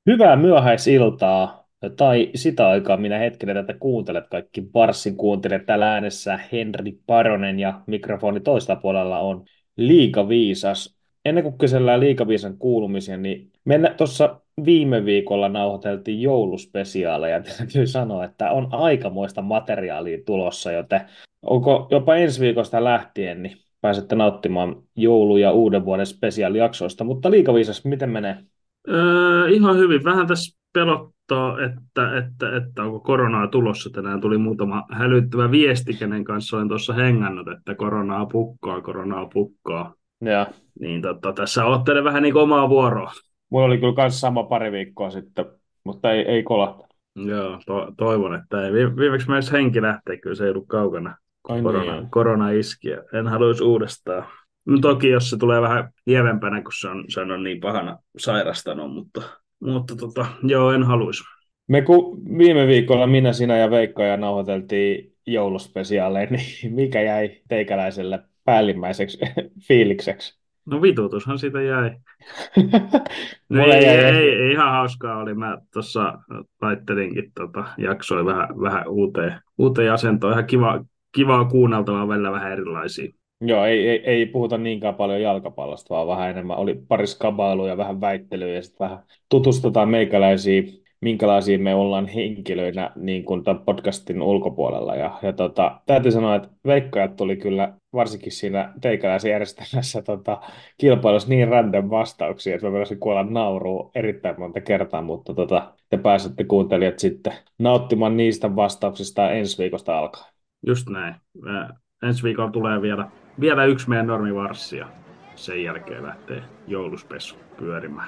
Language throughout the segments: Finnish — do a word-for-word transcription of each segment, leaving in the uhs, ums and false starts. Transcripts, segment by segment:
Hyvää myöhäisiltaa, tai sitä aikaa, minä hetkinen tätä kuuntelet, kaikki Varssin kuuntelijat täällä äänessä Henri Paronen ja mikrofoni toista puolella on Liikaviisas. Ennen kuin kysellään Liikaviisan kuulumisia, niin me tuossa viime viikolla nauhoiteltiin jouluspesiaaleja, ja täytyy sanoa, että on aikamoista materiaalia tulossa, joten onko jopa ensi viikosta lähtien, niin pääsette nauttimaan joulu- ja uuden vuoden spesiaalijaksoista. Mutta Liikaviisas, miten menee? Öö, ihan hyvin. Vähän tässä pelottaa, että, että, että onko koronaa tulossa. Tänään tuli muutama hälyttävä viesti, kenen kanssa olen tuossa hengannut, että koronaa pukkaa, koronaa pukkaa. Ja Niin tota, tässä ottelen vähän niin kuin omaa vuoroa. mulla oli kyllä kans sama pari viikkoa sitten, mutta ei, ei kolahtanut. Joo, to, toivon, että ei. Vi- Viimeksi myös henki lähtee, kyllä se ei ollut kaukana, kun Ai niin korona, joo. korona iski. Ja en haluaisi uudestaan. No, toki jos se tulee vähän lievempänä, kun se on, se on niin pahana sairastanut, mutta, mutta tota, joo, en haluaisi. Me kun viime viikolla minä, sinä ja Veikko ja nauhoiteltiin jouluspesiaaleja, niin mikä jäi teikäläiselle päällimmäiseksi fiilikseksi? No vitutushan siitä jäi. No ei, Mulle ei, jäi ei, ehkä... ei ihan hauskaa oli. Mä tuossa laittelinkin tota, jaksoi vähän, vähän uuteen, uuteen asentoon. Ihan kiva, kivaa kuunneltavaa välillä vähän erilaisia. Joo, ei, ei, ei puhuta niinkään paljon jalkapallosta, vaan vähän enemmän oli pari skabailuja, vähän väittelyä ja sitten vähän tutustutaan meikäläisiin, minkälaisia me ollaan henkilöinä niin kuin tämän podcastin ulkopuolella. Ja, ja tota, täytyy sanoa, että veikkajat tuli kyllä varsinkin siinä teikäläisen järjestämässä tota, kilpailussa niin random vastauksia, että mä menisin kuolla nauruun erittäin monta kertaa, mutta tota, te pääsette kuuntelijat sitten nauttimaan niistä vastauksista ensi viikosta alkaen. Just näin. Ää, ensi viikolla tulee vielä, vielä yksi meidän normivarssi ja sen jälkeen lähtee jouluspessu pyörimään.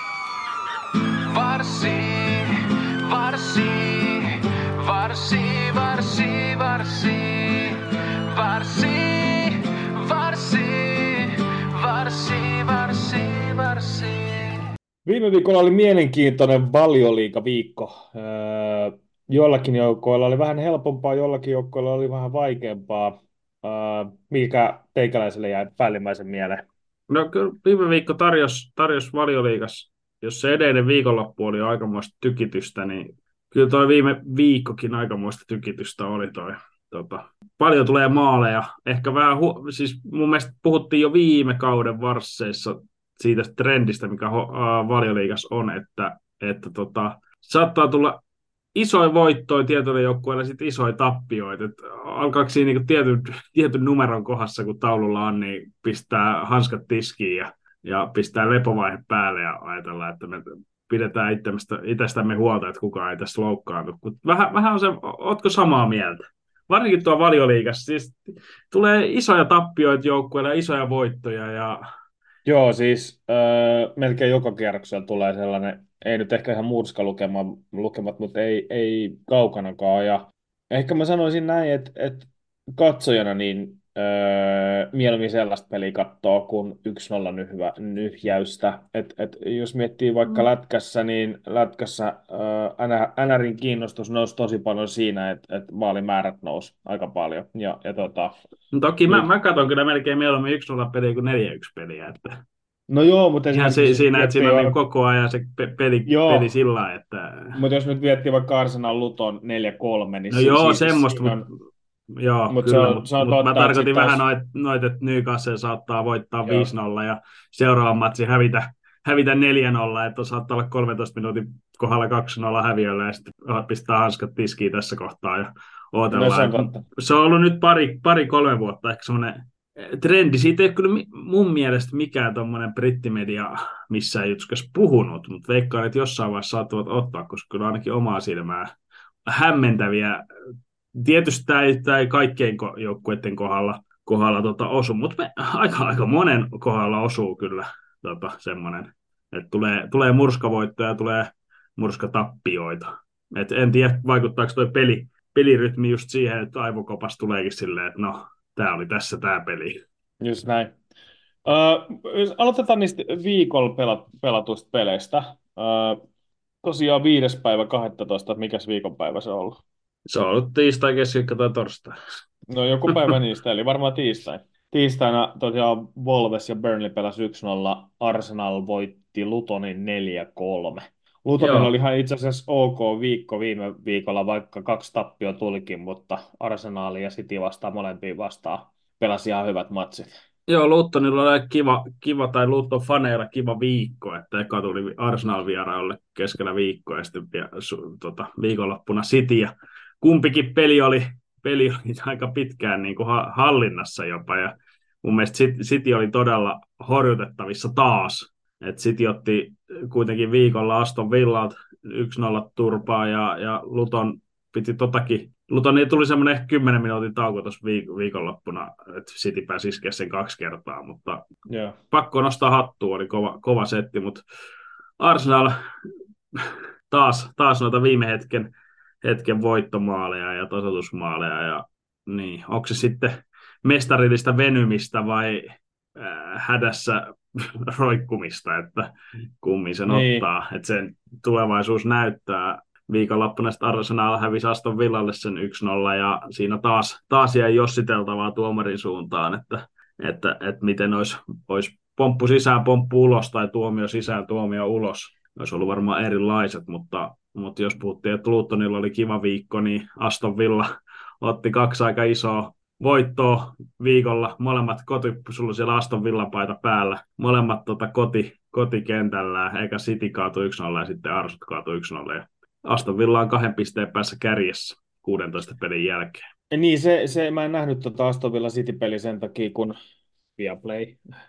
Varsi, varsi, varsi, varsi, varsi, varsi, varsi, varsi, varsi, varsi. Viime viikolla oli mielenkiintoinen valioliigaviikko. Öö, joillakin joukkoilla oli vähän helpompaa, joillakin joukkoilla oli vähän vaikeampaa. Öö, mikä teikäläiselle jäi päällimmäisen mieleen? No kyllä viime viikko tarjosi tarjos Valioliigas, jos se edellinen viikonloppu oli aikamoista tykitystä, niin kyllä toi viime viikkokin aikamoista tykitystä oli toi. Tota, paljon tulee maaleja. Ehkä vähän, hu- siis mun mielestä puhuttiin jo viime kauden varsseissa siitä trendistä, mikä ho- äh, Valioliigassa on, että, että tota, saattaa tulla isoja voittoja tietyillä joukkueilla, sitten isoja tappioita. Et alkaako siinä niinku tietyn, tietyn numeron kohdassa, kun taululla on, niin pistää hanskat tiskiin ja, ja pistää lepovaihe päälle ja ajatellaan, että me pidetään itsestä, itsestämme huolta, että kukaan ei tässä loukkaantu. Mut vähän, vähän on se, ootko samaa mieltä? Varsinkin tuo Valioliigassa, siis tulee isoja tappioita joukkueilla, isoja voittoja ja Joo, siis öö, melkein joka kierroksella tulee sellainen, ei nyt ehkä ihan murska lukema, lukemat, mutta ei, ei kaukanakaan. Ja ehkä mä sanoisin näin, että, että katsojana niin öö, mieluummin sellaista peliä katsoo kuin yksi nolla nyhvä, nyhjäystä. Et, et, jos miettii vaikka lätkässä, niin lätkässä öö, N R:n kiinnostus nousi tosi paljon siinä, että, että maalimäärät nousi aika paljon. Ja, ja tota, no toki mä, nyt, mä katson kyllä melkein mieluummin yksi nolla peliä kuin neljä yksi peliä. Että no joo, mutta ihan esimerkiksi si- jos siinä, että miettii, siinä on niin koko ajan se pe- peli, peli joo, sillä lailla, että mutta jos nyt miettii vaikka Arsenal Luton neljä kolme, niin no si- joo, si- semmoista, siinä mutta on, joo, mutta se kyllä, on, mutta se on mut mä totta, että sitten tarkoitin vähän taas, noit, noit että Newcastle saattaa voittaa joo, viisi nolla ja seuraavan matsin hävitä, hävitä neljä nolla, että saattaa olla kolmentoista minuutin kohdalla kaksi nolla häviöllä ja sitten pistää hanskat tiskiin tässä kohtaa ja no se odotellaan. on Et totta. se on ollut nyt pari, pari kolme vuotta ehkä semmoinen trendi. Siitä ei ole kyllä mi- mun mielestä mikään tuommoinen brittimedia missään jutskas puhunut, mutta veikkaan, että jossain vaiheessa saattavat ottaa, koska kyllä ainakin omaa silmää hämmentäviä. Tietysti tämä ei, tämä ei kaikkien ko- joukkueiden kohdalla, kohdalla tota osu, mutta me, aika, aika monen kohdalla osuu kyllä tota, semmoinen, että tulee, tulee murskavoittoja ja tulee murskatappioita. Et en tiedä, vaikuttaako tuo peli, pelirytmi just siihen, että aivokopas tuleekin silleen, että no, tämä oli tässä tämä peli. Just näin. Öö, jos aloitetaan niistä viikolla pelat, pelatuista peleistä. Öö, tosiaan viides päivä kahdennentoista, mikäs viikonpäivä se on ollut? Se on ollut tiistai, keskiviikko tai torstai. No joku päivä niistä, eli varmaan tiistai. Tiistaina tosiaan Wolves ja Burnley pelasi yksi nolla, Arsenal voitti Lutonin neljä kolme. Lutonilla Joo, oli ihan itse asiassa ok viikko viime viikolla, vaikka kaksi tappio tulikin, mutta Arsenali ja City vastaan molempiin vastaan pelasi ihan hyvät matsit. Joo, Lutonilla oli kiva, kiva tai Luton faneilla kiva viikko, että eka tuli Arsenal vieraalle keskellä viikkoa ja sitten vie- su, tota, viikonloppuna City ja kumpikin peli oli, peli oli aika pitkään niin kuin ha- hallinnassa jopa ja mun mielestä City City oli todella horjutettavissa taas. Et City otti kuitenkin viikolla Aston Villalta yksi nolla turpaa ja, ja Luton piti totakin. Luton tuli semmoinen ehkä kymmenen minuutin tauko tuossa viik- viikonloppuna, että City pääsi iskeä sen kaksi kertaa, mutta Joo. pakko nostaa hattua, oli kova, kova setti, mutta Arsenal taas, taas noita viime hetken, hetken voittomaaleja ja tasoitusmaaleja, ja niin, onko se sitten mestarillista venymistä vai äh, hädässä roikkumista, että kummin sen Niin, ottaa, että sen tulevaisuus näyttää. Viikonloppuna sitten Arsenal hävisi Aston Villalle sen yksi nolla ja siinä taas, taas jäi jossiteltavaa tuomarin suuntaan, että, että, että miten olisi, olisi pomppu sisään, pomppu ulos tai tuomio sisään, tuomio ulos. Olisi ollut varmaan erilaiset, mutta, mutta jos puhuttiin, että Lutonilla oli kiva viikko, niin Aston Villa otti kaksi aika isoa voittoa viikolla. Molemmat koti, sulla siellä Aston Villan paita päällä. Molemmat tota, koti, kotikentällä, eikä City kaatu yksi nolla ja sitten Arsut kaatu yksi nolla. Ja Aston Villa on kahden pisteen päässä kärjessä kuudentoista pelin jälkeen. niin se, se, mä en nähnyt tuota Aston Villa City-peli sen takia, kun Viaplay,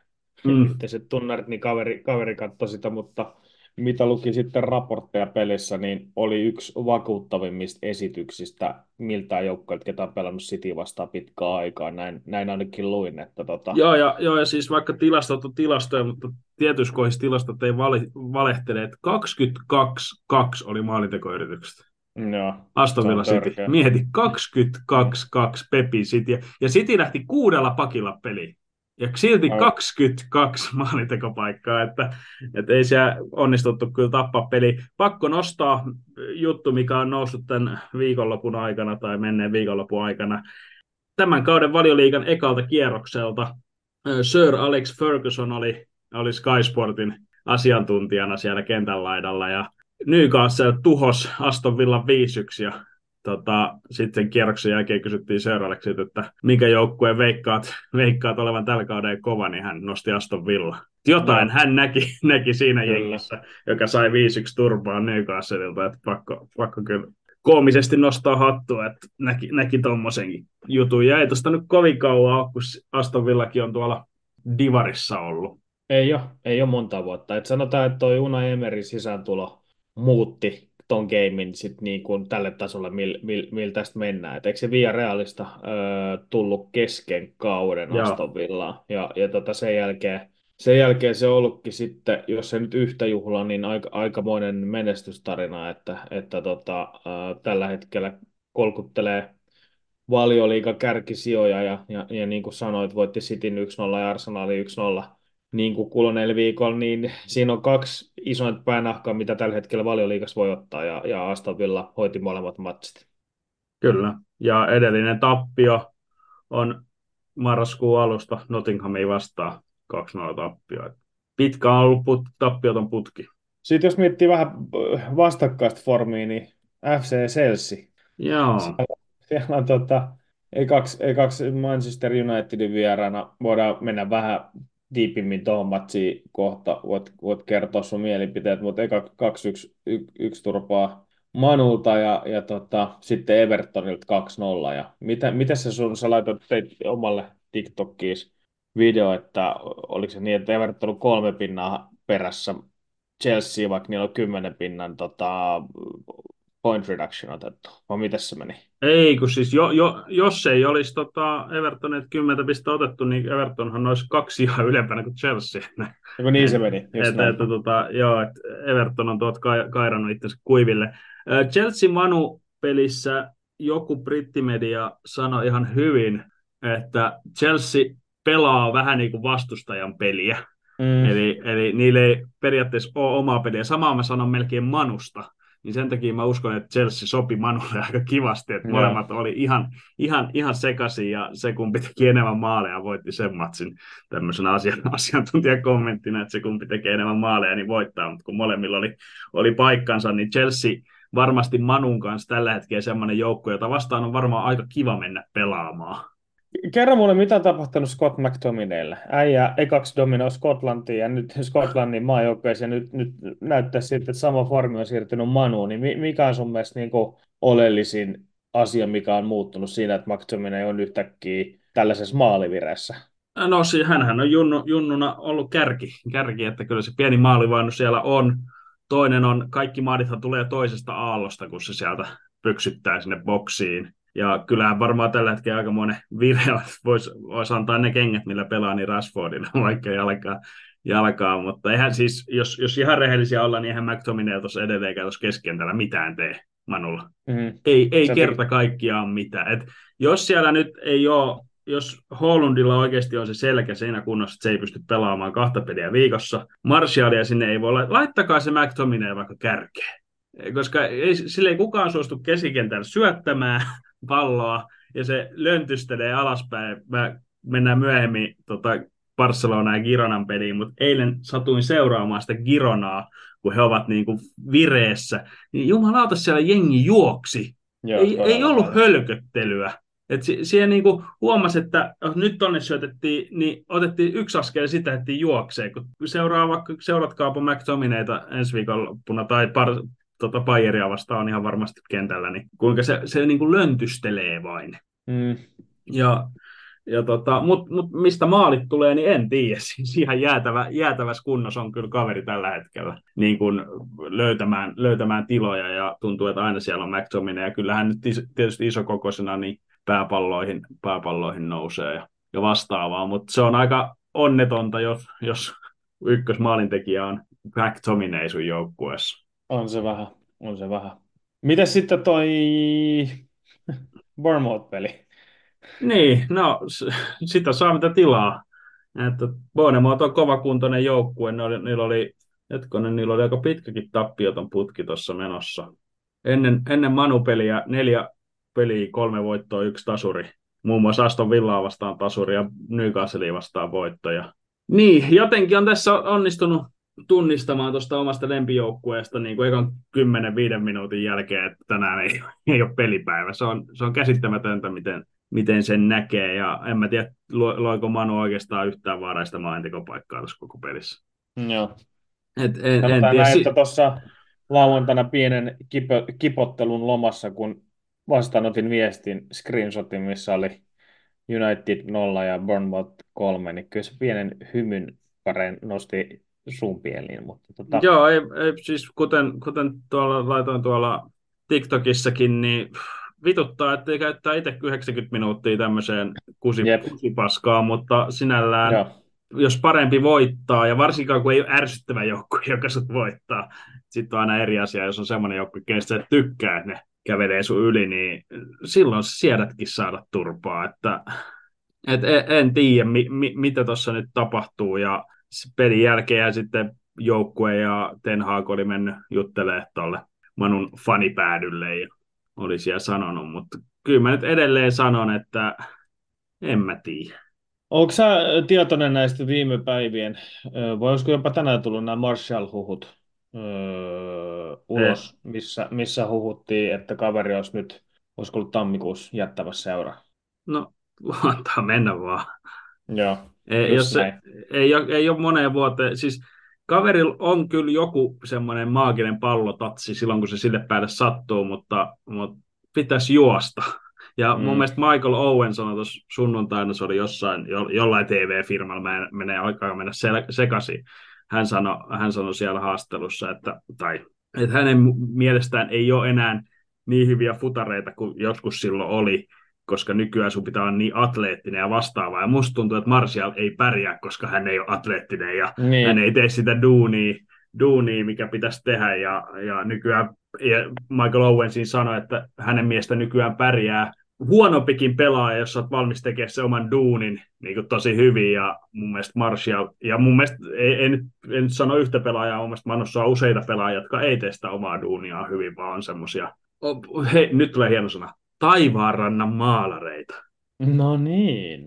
Mm. yhteiset tunnarit, niin kaveri, kaveri katsoi sitä, mutta mitä luki sitten raportteja pelissä, niin oli yksi vakuuttavimmista esityksistä miltään joukkoilta, ketä on pelannut City vastaan pitkään aikaa. Näin, näin ainakin luin, että tota, Joo, ja, joo, ja siis vaikka tilastot on tilastoja, mutta tietyissä kohdissa tilastot ei vale, valehtele, että kaksikymmentäkaksi kaksi oli maalintekoyritykset. joo, Aston se Villa on City. törkeä. Mieti, kaksikymmentäkaksi kaksi Pepi City. Ja City lähti kuudella pakilla peliin. Ja silti Ai, kaksikymmentäkaksi maalintekopaikkaa, että, että ei siellä onnistuttu kyllä tappaa peli. Pakko nostaa juttu, mikä on noussut tämän viikonlopun aikana tai menneen viikonlopun aikana. Tämän kauden Valioliigan ekalta kierrokselta Sir Alex Ferguson oli, oli Sky Sportin asiantuntijana siellä kentän laidalla ja Newcastle tuhos Aston Villan viisi yksi ja tota, sitten kierroksen jälkeen kysyttiin Sir Alexilta, että minkä joukkueen veikkaat, veikkaat olevan tällä kauden kova, niin hän nosti Aston Villa. Jotain joo, hän näki, näki siinä kyllä. jengissä, joka sai viisi yksi turpaa Newcastleilta, että pakko, pakko kyllä koomisesti nostaa hattua, että näki, näki tommosenkin jutun. Ja ei tosta nyt kovin kauan ole, kun Aston Villakin on tuolla Divarissa ollut. Ei ole, ei ole monta vuotta. Et sanotaan, että toi Unai Emeryn sisääntulo muutti ton gamein sit niin kuin tälle tasolle, mil, mil, millä tästä mennään. Et eikö se Villarealista öö, tullut kesken kauden Joo, Aston Villaan? Ja, ja tota sen jälkeen, sen jälkeen se on ollutkin sitten, jos se nyt yhtä juhla, niin aika, aikamoinen menestystarina, että, että tota, öö, tällä hetkellä kolkuttelee Valioliigan kärkisijoja ja, ja, ja niin kuin sanoit, voitti Cityn yksi nolla ja Arsenalin yksi nolla niin kuin kuluneella viikolla, niin siinä on kaksi isointa päänahkaa, mitä tällä hetkellä Valioliigassa voi ottaa, ja, ja Aston Villa hoiti molemmat matsit. kyllä. Ja edellinen tappio on marraskuun alusta Nottinghamia vastaan kaksi nolla tappio. Pitkä on ollut put, tappioton putki. Sitten jos miettii vähän vastakkaista formia, niin F C Chelsea. Joo, Siellä, siellä on tota, ei kaksi, ei kaksi Manchester Unitedin vieraana. Voidaan mennä vähän diipimmin tuohon matsiin kohta. Voit, voit kertoa sun mielipiteet, mutta eka kaksi yksi, yksi turpaa Manulta ja, ja tota, sitten Evertonilta kaksi nolla. Ja mitä, mitä se sun, sä laitoit teit omalle TikTokkiin video, että oliko se niin, että Everton on kolme pinnaa perässä Chelsea, vaikka niillä on kymmenen pinnan tota, point reduction otettu, vai miten se meni? ei kun siis jo, jo, jos ei olisi tota Evertonet kymmenen pistettä otettu, niin Evertonhan olisi kaksi ihan ylempänä kuin Chelsea. Eikö niin se meni, just että, näin. että, tota, joo, että Everton on tuot kai- kairannut itsensä kuiville. Ö, Chelsea Manu pelissä joku brittimedia sanoi ihan hyvin, että Chelsea pelaa vähän niin kuin vastustajan peliä. Mm, Eli, eli niillä ei periaatteessa ole omaa peliä. Samaa mä sanon melkein Manusta. niin sen takia mä uskon, että Chelsea sopi Manulle aika kivasti, että Joo. molemmat oli ihan, ihan, ihan sekaisin ja se kumpi teki enemmän maaleja voitti sen matsin tämmöisenä asian, asiantuntijakommenttina, että se kumpi tekee enemmän maaleja niin voittaa, mutta kun molemmilla oli, oli paikkansa, niin Chelsea varmasti Manun kanssa tällä hetkellä semmoinen joukko, jota vastaan on varmaan aika kiva mennä pelaamaan. Kerro mulle, mitä on tapahtunut Scott McTominaylle. Äijä ekaksi dominoi Skotlantiin ja nyt Skotlannin maajoukkueeseen nyt, nyt näyttää siltä, että sama formi on siirtynyt Manuun. Niin mikä on sun mielestä niin kuin oleellisin asia, mikä on muuttunut siinä, että McTominay on yhtäkkiä tällaisessa maalivireessä? No siis hänhän on junnu, junnuna ollut kärki, kärki, että kyllä se pieni maalivainu siellä on. Toinen on, kaikki maadithan tulee toisesta aallosta, kun se sieltä pyksyttää sinne boksiin. Ja kyllähän varmaan tällä hetkellä aikamoinen virhe voisi vois antaa ne kengät, millä pelaa niin Rashfordille, vaikka jalkaa, jalkaa. Mutta eihän siis, jos, jos ihan rehellisiä olla, niin eihän McTominay tuossa edelleenkään tuossa keskikentällä mitään tee Manulla. Mm. Ei, ei Se kerta kaikkiaan mitään. Et jos siellä nyt ei ole, jos Haalandilla oikeasti on se selkä siinä kunnossa, että se ei pysty pelaamaan kahta peliä viikossa, Martialia sinne ei voi laittaa. Laittakaa se McTominay vaikka kärkeen. Koska ei, sille ei kukaan suostu keskikentällä syöttämään palloa, ja se löntystelee alaspäin. Mä mennään myöhemmin tota, Barcelona ja Gironan peliin, mutta eilen satuin seuraamaan sitä Gironaa, kun he ovat niin kuin vireessä, niin jumalauta siellä jengi juoksi. Joo, ei, ei ollut paljon. hölköttelyä. Et si- siihen niin kuin huomasi, että jos nyt tonne syötettiin, niin otettiin yksi askel sitä, että juoksee. Kun seuraa vaikka, seuratkaapa McTominayta ensi viikonloppuna tai par- tota Bayeria vastaan on ihan varmasti kentällä, niin kuinka se, se niin kuin löntystelee vain. Mm. Ja, ja tota, Mutta mut mistä maalit tulee, niin en tiedä. Siis ihan jäätävä, jäätävässä kunnossa on kyllä kaveri tällä hetkellä niin kuin löytämään, löytämään tiloja, ja tuntuu, että aina siellä on McTominay, ja kyllähän nyt tietysti isokokoisena niin pääpalloihin, pääpalloihin nousee ja, ja vastaavaa, mutta se on aika onnetonta, jos, jos ykkösmaalintekijä on McTominay sun joukkueessa. On se vähän, on se vähän. Mites sitten toi Bournemouth-peli? Niin, no s- sitä saa mitä tilaa. Että Bournemouth on kovakuntoinen joukkue, ne oli, niillä oli, hetkonen, niillä oli aika pitkäkin tappioton putki tuossa menossa. Ennen, ennen Manu-peliä neljä peliä, kolme voittoa, yksi tasuri. Muun muassa Aston Villaa vastaan tasuri ja Newcastlea vastaan voittoja. Niin, jotenkin on tässä onnistunut tunnistamaan tuosta omasta lempijoukkueesta niin kuin ekan kymmenen viiden minuutin jälkeen, että tänään ei, ei ole pelipäivä. Se on, se on käsittämätöntä, miten, miten sen näkee, ja en mä tiedä, loiko Manu oikeastaan yhtään vaaraista maalintekopaikkaa tässä koko pelissä. Joo. Et en, en Sanotaan tiedä. näin, Si- että tuossa lauantaina pienen kipo, kipottelun lomassa, kun vastaanotin viestin, screenshotin, missä oli United nolla ja Bournemouth kolme, niin kyllä se pienen hymyn pareen nosti suun pieliin. Mutta tota, Joo, ei, ei, siis kuten, kuten tuolla laitoin tuolla TikTokissakin, niin vituttaa, että ei käyttää itse yhdeksänkymmentä minuuttia tämmöiseen kusi, Jep. kusipaskaan, mutta sinällään, joo, jos parempi voittaa, ja varsinkaan kun ei ole ärsyttävä joukkue, joka sut voittaa, sitten on aina eri asia, jos on semmoinen joukkue, kenestä sä et tykkää, että ne kävelee sun yli, niin silloin siedätkin saada turpaa, että et en, en tiedä, mi, mi, mitä tuossa nyt tapahtuu, ja pelin jälkeen sitten joukkue ja Ten Hag oli mennyt juttelemaan tuolle Manun fanipäädylle ja oli siellä sanonut, mutta kyllä mä nyt edelleen sanon, että en mä tiedä. Onko sä tietoinen näistä viime päivien, ö, vai olisiko jopa tänään tullut nämä Martial-huhut ö, ulos, missä, missä huhuttiin, että kaveri olisi nyt, olisiko ollut tammikuussa jättävässä seuraa? No, antaa mennä vaan. Joo, Ei, just jos se, näin. ei, ole, ei ole moneen vuoteen, siis kaverilla on kyllä joku semmoinen maaginen pallotatsi silloin, kun se sille päälle sattuu, mutta, mutta pitäisi juosta. Ja mun Mm. mielestä Michael Owen sanoi tuossa sunnuntaina, se oli jossain, jo, jollain T V-firmalla, mä menee aikaa mennä sel- sekaisin. Hän sanoi, hän sanoi siellä haastattelussa, että, tai, että hänen mielestään ei ole enää niin hyviä futareita kuin joskus silloin oli, koska nykyään sun pitää olla niin atleettinen ja vastaava. Ja musta tuntuu, että Martial ei pärjää, koska hän ei ole atleettinen ja Niin. hän ei tee sitä duunia, duunia mikä pitäisi tehdä. Ja, ja nykyään ja Michael Owen siinä sanoi, että hänen mielestä nykyään pärjää huonompikin pelaaja, jos olet valmis tekemään se oman duunin niin kuin tosi hyvin, ja mun mielestä Martial, ja mun mielestä, ei, ei nyt, en nyt sano yhtä pelaajaa, mun mielestä Manossa on useita pelaajia, jotka ei tee sitä omaa duuniaan hyvin, vaan on semmosia, hei, nyt tulee hieno sana, taivaanrannan maalareita. No niin.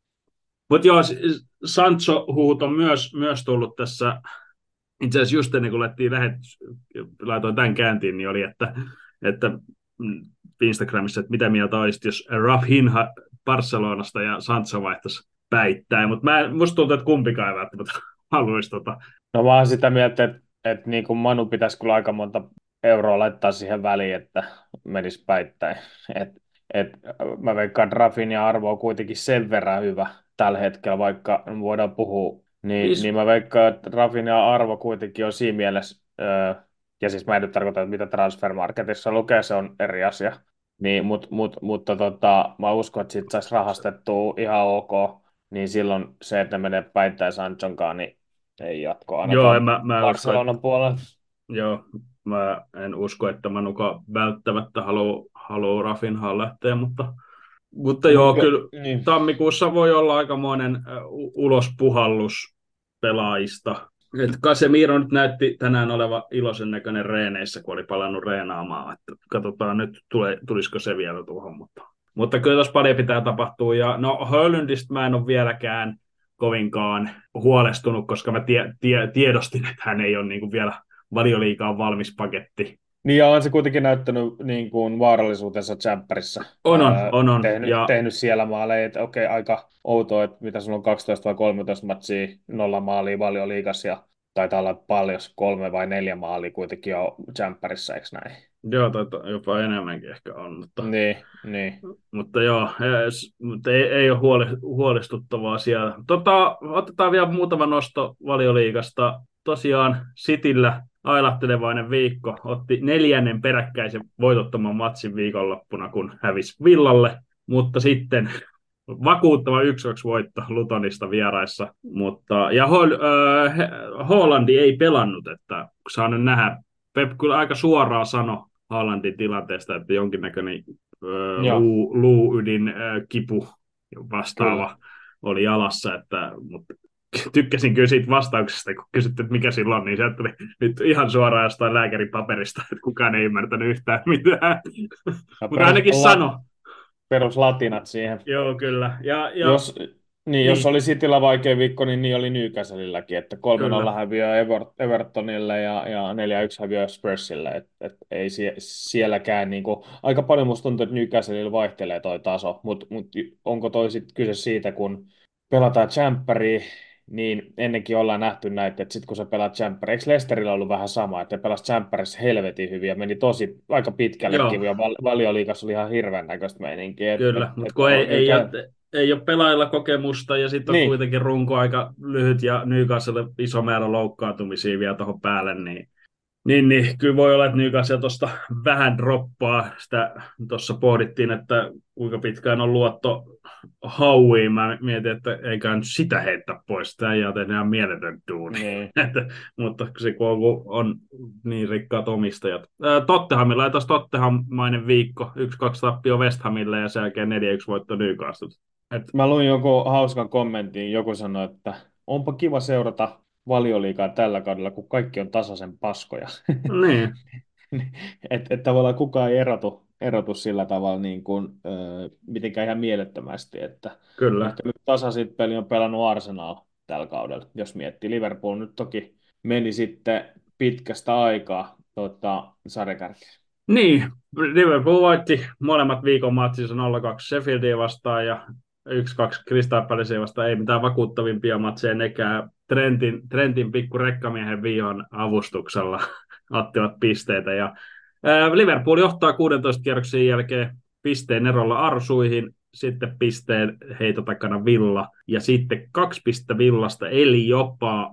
Mutta joo, Sancho-huhut on myös, myös tullut tässä, itse asiassa just ennen kuin lettiin lähetys, laitoin tämän kääntiin, niin oli, että, että Instagramissa, että mitä mieltä olisit, jos Rafinha Barcelonasta ja Sancho vaihtaisi päittäin, mutta musta tuntuu, että kumpikaan ei välttämättä haluaisi tota. No mä oon sitä mieltä, että, että niin kuin Manu pitäisi kyllä aika monta euroa laittaa siihen väliin, että menisi päittäin. Et, et, mä veikkaan, että Rafinha arvo on kuitenkin sen verran hyvä tällä hetkellä, vaikka voidaan puhua, niin, Siis, niin mä veikkaan, että Rafinha arvo kuitenkin on siinä mielessä, öö, ja siis mä en nyt tarkoita, että mitä Transfermarketissa lukee, se on eri asia, niin, mut, mut, mutta tota, mä uskon, että siitä saisi rahastettua ihan ok, niin silloin se, että ne menee päittäin Sanchonkaan, niin ei jatko joo, en ainakaan mä, mä usko, että, Barcelonan puolella. joo, mä en usko, että Manuka välttämättä haluaa haluu Rafinhaan lähteä, mutta, mutta joo, Mut jo- kyllä niin. tammikuussa voi olla aikamoinen äh, u- ulospuhallus pelaajista. Et Casemiro nyt näytti tänään oleva iloisen näköinen reeneissä, kun oli palannut reenaamaan. Että katsotaan nyt, tule, tulisiko se vielä tuohon. Mutta, mutta kyllä tuossa paljon pitää tapahtua. Ja no Hölundista mä en ole vieläkään kovinkaan huolestunut, koska mä tie, tie, tiedostin, että hän ei ole niin kuin vielä Valioliigaan valmis paketti. Niin ja on se kuitenkin näyttänyt niin kuin vaarallisuutensa Champerissa. On, on, Ää, on, on. tehnyt, Ja tehnyt siellä maaleja, että okei, aika outoa, että mitä sulla on kaksitoista vai kolmetoista matsia, nolla maalia Valioliigassa ja taitaa olla paljon, kolme vai neljä maalia kuitenkin on Champerissa, eikö näin? joo, tai jopa enemmänkin ehkä on, mutta... Niin, niin. Mutta joo, ees, mutta ei, ei ole huoli, huolestuttavaa siellä. Tota, otetaan vielä muutama nosto Valioliigasta. Tosiaan Cityllä ailahtelevainen viikko otti neljännen peräkkäisen voitottoman matsin viikonloppuna, kun hävisi Villalle, mutta sitten vakuuttava yksi kaksi voitto Lutonista vieraissa. Mutta, ja Hol, äh, Hollandi ei pelannut, että saa nyt nähdä. Pep kyllä aika suoraan sanoi Haalandin tilanteesta, että jonkinnäköinen Joo. luu, luuydin äh, kipu vastaava Kyllä. oli jalassa, että, mutta tykkäsin kyllä siitä vastauksesta, kun kysyttiin, että mikä silloin on, niin se tuli nyt ihan suoraan jostain lääkärin paperista, että kukaan ei ymmärtänyt yhtään mitään, Ja mutta ainakin perus- sano. Peruslatinat siihen. Joo, kyllä. Ja, ja, Jos, niin, niin. jos oli Cityllä vaikea viikko, niin niin oli Newcastleilläkin, että kolme nolla Kyllä. häviö Ever- Evertonille ja, ja neljä yksi häviö Spursille, että et ei sie, sielläkään, niin kuin, aika paljon musta tuntuu, että Newcastleilla vaihtelee toi taso, mutta mut onko toi sitten kyse siitä, kun pelataan Champeria, niin ennenkin ollaan nähty näitä, että sitten kun sä pelaat Champeria, eikö Leicesterillä ollut vähän sama, että pelasi Champerissa helvetin hyvin ja meni tosi aika pitkällekin, Joo. ja val- Valioliigassa oli ihan hirveän näköistä meininkiä. Et, Kyllä, et, mutta et, kun ei, on- ei, käy- ole, ei ole pelaajilla kokemusta ja sitten on Niin. kuitenkin runko aika lyhyt ja Newcastle iso määrä loukkaantumisia vielä tuohon päälle, niin, niin, niin kyllä voi olla, että Newcastle tuosta vähän droppaa. Sitä tuossa pohdittiin, että kuinka pitkään on luotto Howiin. Mä mietin, että eikä nyt sitä heittää pois. Tämä ei ole tehnyt ihan mieletön duuni. Niin. Että, mutta se kun on, on niin rikkaat omistajat. Ää, Tottenhamilla ei taas Tottenhamainen viikko. yksi kaksi tappio West Hamille ja sen jälkeen neljä yksi voitto Newcastle. Et, Mä luin joku hauskan kommentin, joku sanoi, että onpa kiva seurata Valioliigaa tällä kaudella, kun kaikki on tasaisen paskoja. niin, Että et tavallaan kukaan ei erotu, erotu sillä tavalla niin kuin, ö, mitenkään ihan mielettömästi, että kyllä. ehkä nyt tasaisin peli on pelannut Arsenal tällä kaudella, jos miettii. Liverpool nyt toki meni sitten pitkästä aikaa tota, sarjakärkeen. Niin, Liverpool voitti molemmat viikon matsinsa nolla kaksi Sheffieldia vastaan ja yksi kaksi Crystal Palacea vastaan. Ei mitään vakuuttavimpia matseja nekään. Trentin, Trentin pikku rekkamiehen viion avustuksella ottivat pisteitä. Ja, ää, Liverpool johtaa kuusitoista kierroksen jälkeen pisteen erolla Arsuihin, sitten pisteen heito takana Villa ja sitten kaksi pistettä Villasta, eli jopa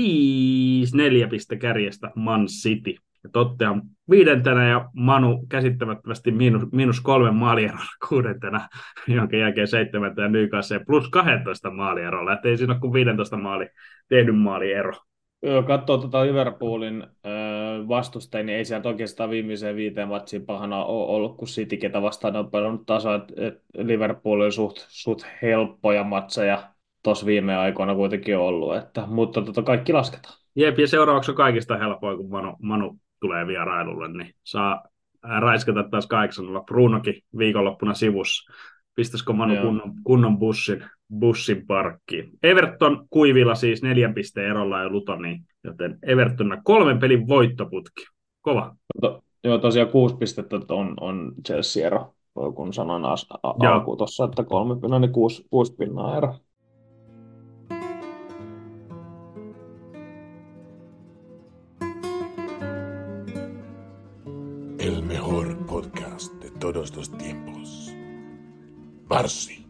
viisi neljä piste kärjestä Man City. Ja Tottenham viidentenä ja Manu käsittämättömästi miinus, miinus kolmen maalierolla kuudentena, jonka jälkeen seitsemäntä ja Newcastle plus kaksitoista maalierolla. Että ei siinä ole kuin viisitoista maali tehnyt maaliero. Joo, katsoo tuota Liverpoolin ö, vastustajia, niin ei sieltä oikeastaan viimeiseen viiteen matsiin pahana ole ollut, kun City, ketä vastaan on pelannut tasa, että et Liverpool on suht, suht helppoja matseja tuossa viime aikoina kuitenkin ollut, että, mutta tota, kaikki lasketaan. Jep, ja seuraavaksi on kaikista helpoin, kun Manu, Manu tulee vierailulle, niin saa raiskata taas kahdeksan nolla. Brunokin viikonloppuna sivussa. Pistäisikö Manu Joo. kunnon, kunnon bussin, bussin parkkiin? Everton kuivilla siis neljän pisteen erolla ja Lutoniin, joten Evertonna kolmen pelin voittoputki. Kova. To, joo, tosiaan kuusi pistettä on, on Chelsea-ero, kun sanoin as, a, Joo. alkuun tuossa, että kolme pinnaa, niin kuusi, kuusi pinnaa ero. El mejor podcast de todos los tiempos. Barsi.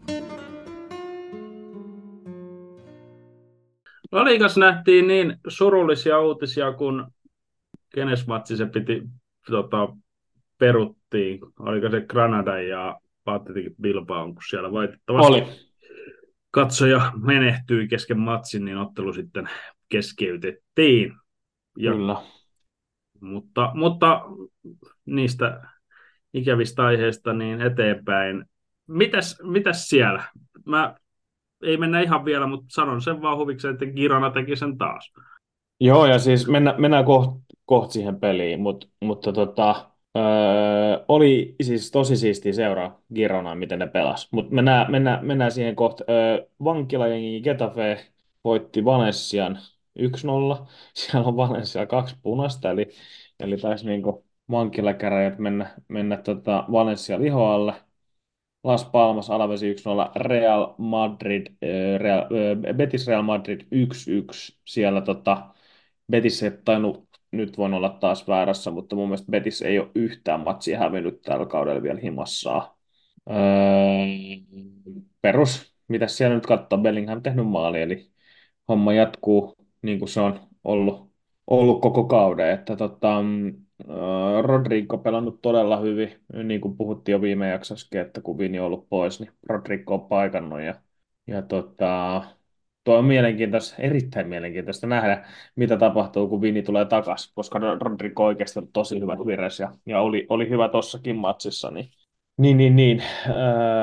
Laliigassa nähtiin niin surullisia uutisia, kun kenes matsi se piti tota, peruttiin. Oliko se Granada ja Athletic Bilbao, kun siellä valitettavasti Oli. katsoja menehtyi kesken matsin, niin ottelu sitten keskeytettiin. Ja, Kyllä. mutta, mutta niistä ikävistä aiheista niin eteenpäin. Mitäs, mitäs siellä? Mä ei mennä ihan vielä, mutta sanon sen vaan huvikseen, että Girona teki sen taas. Joo, ja siis mennä, mennään kohta koht siihen peliin, mutta, mutta tota, öö, oli siis tosi siistiä seuraa Gironaa, miten ne pelas. Mutta mennään, mennään, mennään siihen kohta. Öö, vankilajengi Getafe voitti Valencian yksi nolla. Siellä on Valencia kaksi punaista, eli, eli taisi niinku vankilakäräjät mennä, mennä tota Valencia lihoalle. Las Palmas Alavesi yksi nolla, Real Madrid, äh, Real, äh, Betis Real Madrid yksi yksi. Siellä tota, Betis ei tainnut, nyt voin olla taas väärässä, mutta mun mielestä Betis ei ole yhtään matsia hävinnyt tällä kaudella vielä himassaan. Öö, perus, mitä siellä nyt katsoo, Bellingham tehnyt maali, eli homma jatkuu niin kuin se on ollut, ollut koko kauden, että tota, Äh, Rodrigo pelannut todella hyvin, niin kuin puhuttiin jo viime jaksossakin, että kun Vini on ollut pois, niin Rodrigo on paikannut ja, ja tota, tuo on mielenkiintoista, erittäin mielenkiintoista nähdä, mitä tapahtuu, kun Vini tulee takaisin, koska Rodrigo oikeasti on tosi hyvä vires ja, ja oli, oli hyvä tossakin matsissa, niin niin, niin, niin. Öö,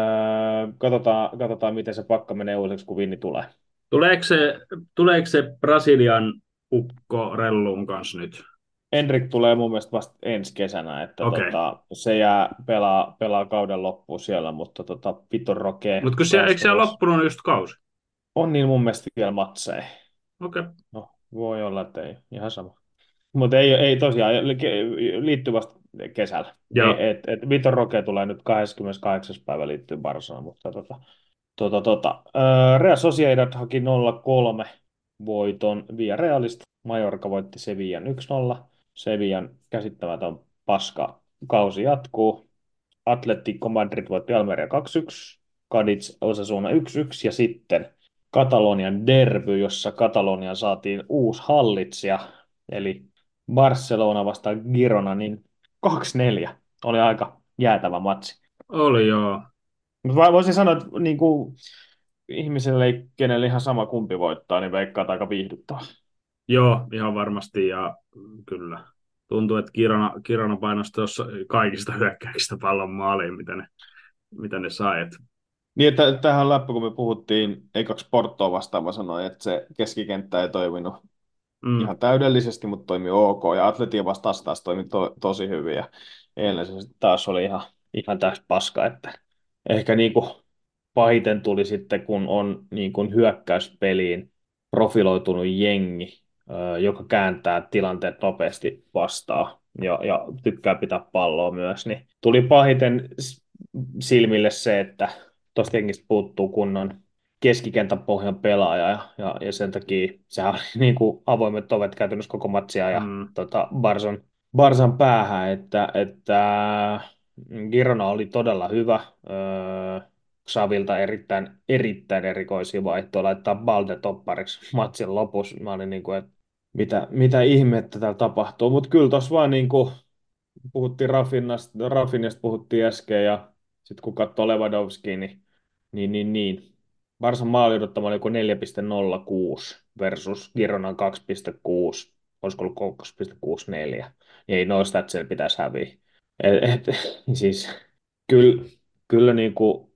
katsotaan, katsotaan, miten se pakka menee uusiksi, kun Vini tulee. Tuleeko se, tuleeko se Brasilian ukko Relluun kanssa nyt? Enrik tulee mun mielestä vasta ensi kesänä, että Okei. tota, se jää pelaa, pelaa kauden loppuun siellä, mutta tota, Vitor Roque Mutta eikö siellä loppunut just kausi? on niin mun mielestä vielä matseja. Okei. Okay. No, voi olla, että ei, ihan sama. Mutta ei, ei tosiaan, liittyy vasta kesällä. Joo. Ei, et, et Vitor Roque tulee nyt kahdeskymmeneskahdeksas päivä liittyy Barsaan, mutta tota, tota, tota. Real Sociedad haki nolla kolme voiton Villarrealista. Mallorca voitti Sevillan yksi nolla. Sevillan käsittämätön paska kausi jatkuu. Atletico Madrid voitti Almeria kaksi yksi. Cadiz Osasuna yksi yksi. Ja sitten Katalonian derby, jossa Katalonian saatiin uusi hallitsija. Eli Barcelona vastaan Girona, niin kaksi neljä. Oli aika jäätävä matsi. Oli joo. Mutta voisin sanoa, että niin kuin ihmiselle, kenelle ihan sama kumpi voittaa, niin veikkaa aika viihdyttävää. Joo, ihan varmasti ja kyllä. Tuntuu, että Kirona, Kirona painosti tuossa kaikista hyökkäyksistä pallon maaliin, mitä ne, mitä ne sai. Et... Niin, että tähän läppä, kun me puhuttiin ekaksi Portoa vastaan, mä sanoin, että se keskikenttä ei toiminut mm. ihan täydellisesti, mutta toimi ok, ja Atletia vastaan taas toimi to, tosi hyvin, ja eilen se taas oli ihan, ihan täys paska, että ehkä niin kuin pahiten tuli sitten, kun on niin kuin hyökkäyspeliin profiloitunut jengi, joka kääntää tilanteet nopeasti vastaan ja, ja tykkää pitää palloa myös, niin tuli pahiten silmille se, että tuosta jengistä puuttuu kunnon keskikentän pohjan pelaaja ja, ja, ja sen takia sehän oli niin kuin avoimet ovet käytännössä koko matsia ja mm. tota, Barsan, Barsan päähän, että, että Girona oli todella hyvä. Öö, Xavilta erittäin, erittäin erikoisia vaihtoja laittaa Balde toppariksi matsin lopussa. Mä olin niin kuin, että mitä, mitä ihmettä täällä tapahtuu, mutta kyllä tuossa vaan niin kuin puhuttiin Rafinasta, Rafinasta puhuttiin äsken ja sitten kun katsoo Lewandowskiin, niin niin, niin, niin. Barsan maali odottama oli neljä pilkku nolla kuusi versus Gironan kaksi pilkku kuusi. olisiko ollut kaksi pilkku kuusikymmentäneljä, niin ei noista, että siellä pitäisi häviä. Et, et, siis kyllä, kyllä niin kuin,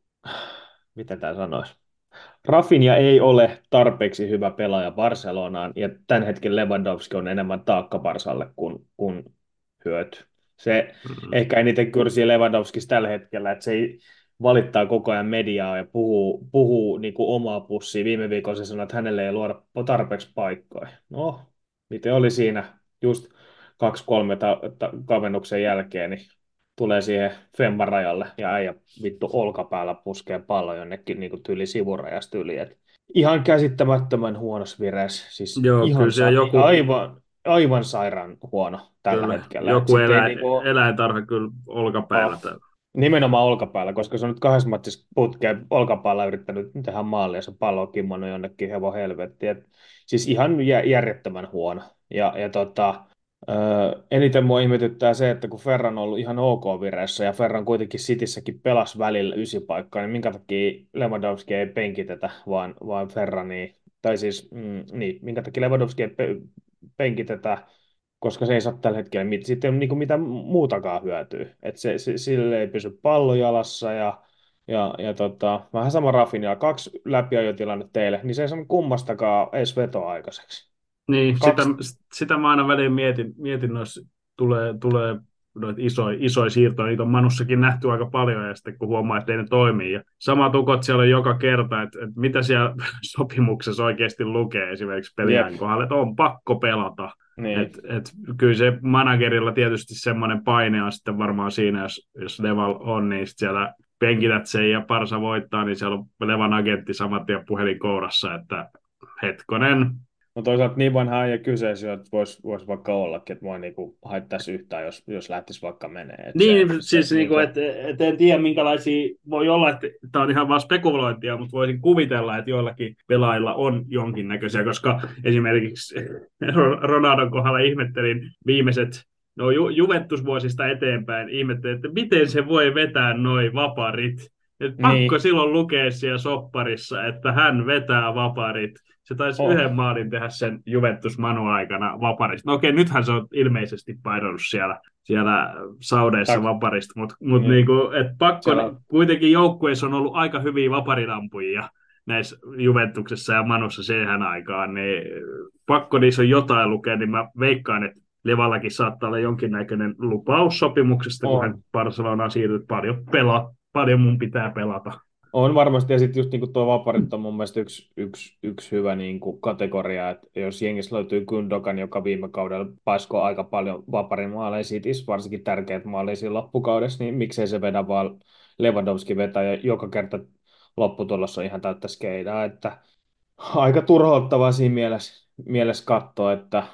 miten tämä sanoisi, Rafinha ei ole tarpeeksi hyvä pelaaja Barcelonaan, ja tämän hetken Lewandowski on enemmän taakka Barsalle kuin, kuin hyöty. Se Mm. ehkä eniten kyrsii Lewandowskissa tällä hetkellä, että se ei valittaa koko ajan mediaa ja puhuu, puhuu niin kuin omaa pussia. Viime viikolla se sanoi, että hänelle ei luoda tarpeeksi paikkoja. No, miten oli siinä just kaksi kolme ta- ta- kavennuksen jälkeen, niin tulee siihen femman rajalle ja äijä vittu olkapäällä puskee pallon jonnekin niin kuin tyyli sivurajasta yli. Et ihan käsittämättömän huonossa vireessä, siis Joo, kyllä ihan siellä sa- joku, aivan, aivan sairaan huono tällä kyllä, hetkellä. Et joku sit ei eläin, niinku, eläintarha kyllä olkapäällä oh, täällä. nimenomaan olkapäällä, koska se on nyt kahdessa matsissa putkeen olkapäällä yrittänyt tehdä maalia ja se pallo on kimmonnut jonnekin hevon helvettiin. Et siis ihan jä- järjettömän huono. Ja, ja tota, ö, eniten mua ihmetyttää se, että kun Ferran on ollut ihan ok vireessä ja Ferran kuitenkin Cityssäkin pelasi välillä ysipaikkaa, niin minkä takia Lewandowski ei penkitetä, vaan, vaan Ferrani, tai siis, mm, niin, minkä takia Lewandowski ei pe- penkitetä, koska se ei saa tällä hetkellä mit, sitten ei ole niin mitään muutakaan hyötyä. Et se, se, sille ei pysy pallo jalassa ja, ja, ja tota, vähän sama Rafinha, kaksi läpiajotilanne teille, niin se ei saanut kummastakaan edes vetoa aikaiseksi. Niin, sitä, Kaksi, sitä mä aina väliin mietin, mietin noissa tulee, tulee noita isoja, isoja siirtoja, niitä on Manussakin nähty aika paljon, ja sitten kun huomaa, että ei ne toimii. Ja sama tukot siellä on joka kerta, että, että mitä siellä sopimuksessa oikeasti lukee esimerkiksi jep, peliajan kohdalla, että on pakko pelata. niin. Et, et, kyllä se managerilla tietysti semmoinen paine on sitten varmaan siinä, jos, jos Leval on, niin sit siellä penkität sen ja Parsa voittaa, niin siellä on Levan agentti saman tien puhelin kourassa, että hetkonen. No toisaalta niin vanha ja kyseessä, että voisi vois vaikka ollakin, että mua ei niinku haittaisi yhtään, jos, jos lähtisi vaikka menee. Et se, Niin, se, siis niinku, niinku, et, et en tiedä minkälaisia, voi olla, että tämä on ihan vaan spekulointia, mutta voisin kuvitella, että joillakin pelaajilla on jonkinnäköisiä, koska esimerkiksi Ronaldon kohdalla ihmettelin viimeiset no Ju- Juventus-vuosista eteenpäin, ihmettelin, että miten se voi vetää noin vaparit. Et pakko niin, silloin lukea siellä sopparissa, että hän vetää vaparit. Se taisi oh, yhden maalin tehdä sen Juventus Manu aikana vaparista. No okei, nythän se on ilmeisesti painanut siellä, siellä Saudeissa tak, vaparista, mutta mut mut niin, niinku, et pakko, siellä on, kuitenkin joukkueissa on ollut aika hyviä vaparilampujia näissä Juventuksessa ja Manussa siihen aikaan, niin pakko niissä on jotain lukea, niin mä veikkaan, että Levallakin saattaa olla jonkinnäköinen lupaus sopimuksesta, kun hän on. Barcelonaan siirtyy, paljon pelaa, paljon mun pitää pelata. On varmasti, ja sitten just niin tuo vaparit on mun mielestä yksi, yksi, yksi hyvä niin kuin kategoria, että jos jengissä löytyy Gündogan, joka viime kaudella paiskoi aika paljon vaparin maaleja, siitä varsinkin tärkeät maaleja siinä loppukaudessa, niin miksei se vedä vaan Lewandowski vetää, ja joka kerta lopputulossa on ihan täyttä skeidaa, että aika turhauttavaa siinä mielessä, mielessä katsoa, että äh,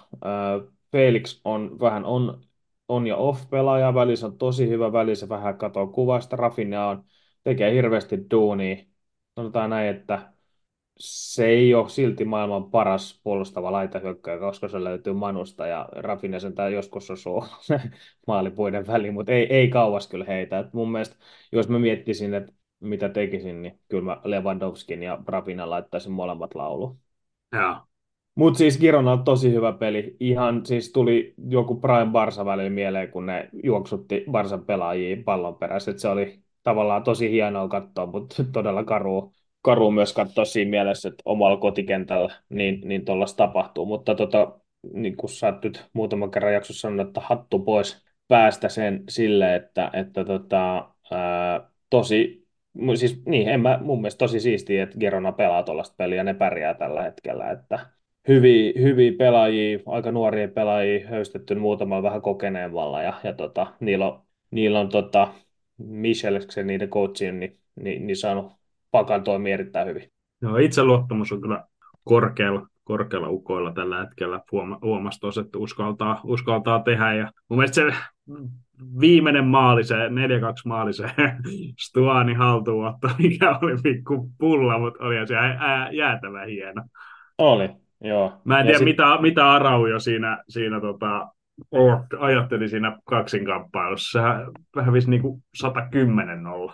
Felix on vähän on, on ja off-pelaaja, välissä on tosi hyvä, välissä vähän katoo kuvasta, Rafinha on, tekee hirveästi duunia. Sanotaan näin, että se ei ole silti maailman paras puolustava laitahyökkääjä, koska se löytyy Manusta ja Rafinha sentään joskus osuu maalipuiden väliin, mutta ei, ei kauas kyllä heitä. Et mun mielestä, jos mä miettisin, että mitä tekisin, niin kyllä mä Lewandowskin ja Rafinha laittaisin molemmat lauluun. Joo. Mutta siis Girona on tosi hyvä peli. Ihan siis tuli joku Prime Barsa välillä mieleen, kun ne juoksutti Barsan pelaajia pallon perässä. Et se oli tavallaan tosi hienoa katsoa, mutta todella karua, karua myös katsoa siinä mielessä, että omalla kotikentällä niin, niin tuollaista tapahtuu. Mutta tota, niin kuin sä oot nyt muutaman kerran jaksossa sanonut, että hattu pois päästä sen sille, että, että tota, ää, tosi, siis niin, en mä, mun mielestä tosi siistiä, että Girona pelaa tuollaista peliä ja ne pärjää tällä hetkellä, että hyviä, hyviä pelaajia, aika nuoria pelaajia höystetty muutamalla vähän kokeneemmalla ja, ja tota, niillä on, niillä on tota, Micheleksen niiden coachien niin, niin, niin saanut pakan toimia erittäin hyvin. Joo, itseluottamus on kyllä korkealla, korkealla ukoilla tällä hetkellä. Huoma, huomasi tuossa, että uskaltaa, uskaltaa tehdä. Ja mun mielestä se viimeinen maali, se neljä kaksi maali, se Stuani haltuunotto, mikä oli pikku pulla, mutta oli se ää, jäätävän hieno. Oli, joo. Mä en Ja tiedä, sit, mitä, mitä Araujo siinä, siinä tota, ajatteli siinä kaksinkamppailussa. Sehän hävisi niin kuin sata kymmenen nolla.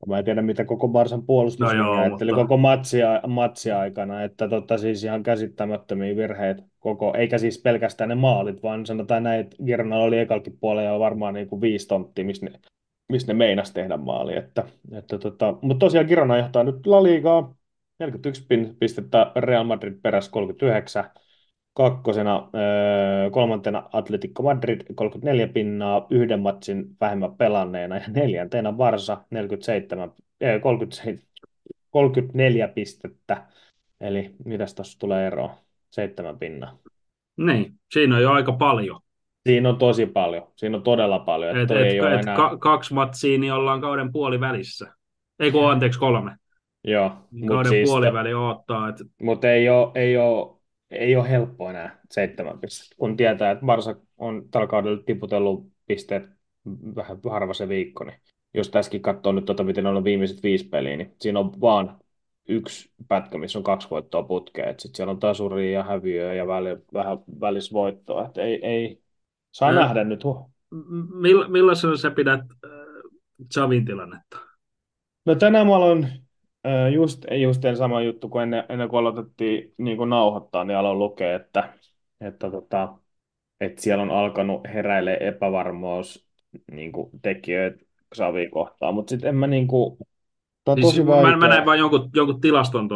Mä en tiedä, mitä koko Barsan puolustus No joo, ajatteli mutta koko matsia, matsia aikana, että totta siis ihan käsittämättömiä virheitä koko, eikä siis pelkästään ne maalit, vaan sanotaan näin, että Girona oli ekalkin puolella varmaan niin kuin viisi tonttia, missä ne, missä ne meinas tehdä maali, että, että tota, mutta tosiaan Girona johtaa nyt La Ligaa, neljäkymmentäyksi pin- pistettä, Real Madrid perässä kolmekymmentäyhdeksän, kakkosena, öö, kolmantena Atletico Madrid kolmekymmentäneljä pinnaa, yhden matsin vähemmän pelanneena, ja neljäntenä Barça neljäkymmentäseitsemän, äh, kolmekymmentäseitsemän, kolmekymmentäneljä pistettä, eli mitäs tuossa tulee eroa? Seitsemän pinnaa. niin, siinä on jo aika paljon. Siinä on tosi paljon, siinä on todella paljon, että Et, toi et, ei ole et enää, ka, kaksi matsia, niin ollaan kauden puolivälissä. Ei kun anteeksi, kolme. joo, Niin mutta kauden siis, puoliväli odottaa, että mut ei ole, ei ole, ei ole helppo enää seitsemän pistettä, kun tietää, että Barça on tällä kaudella tiputellut pisteet vähän harva se viikko, niin jos tässäkin katsoo nyt, tota, miten on viimeiset viisi peliä, niin siinä on vaan yksi pätkä, missä on kaksi voittoa putkea. Sitten siellä on tasuria ja häviöä ja väli, vähän välisvoittoa. Et ei, ei, saa Ö, nähdä nyt. Huh. mill, millaisena sä pidät äh, Xavin tilannetta? No tänään mä aloin äh, just, just sama juttu kuin ennen, ennen kuin aloitettiin niin kuin nauhoittaa, niin aloin lukea, että, että, tota, että siellä on alkanut heräile epävarmuus niin kuin tekijöitä Xaviin kohtaan. Mutta sitten en mä niin kuin, tää on Siis tosi mä, mä näin vaikea. vain jonkun, jonkun tilaston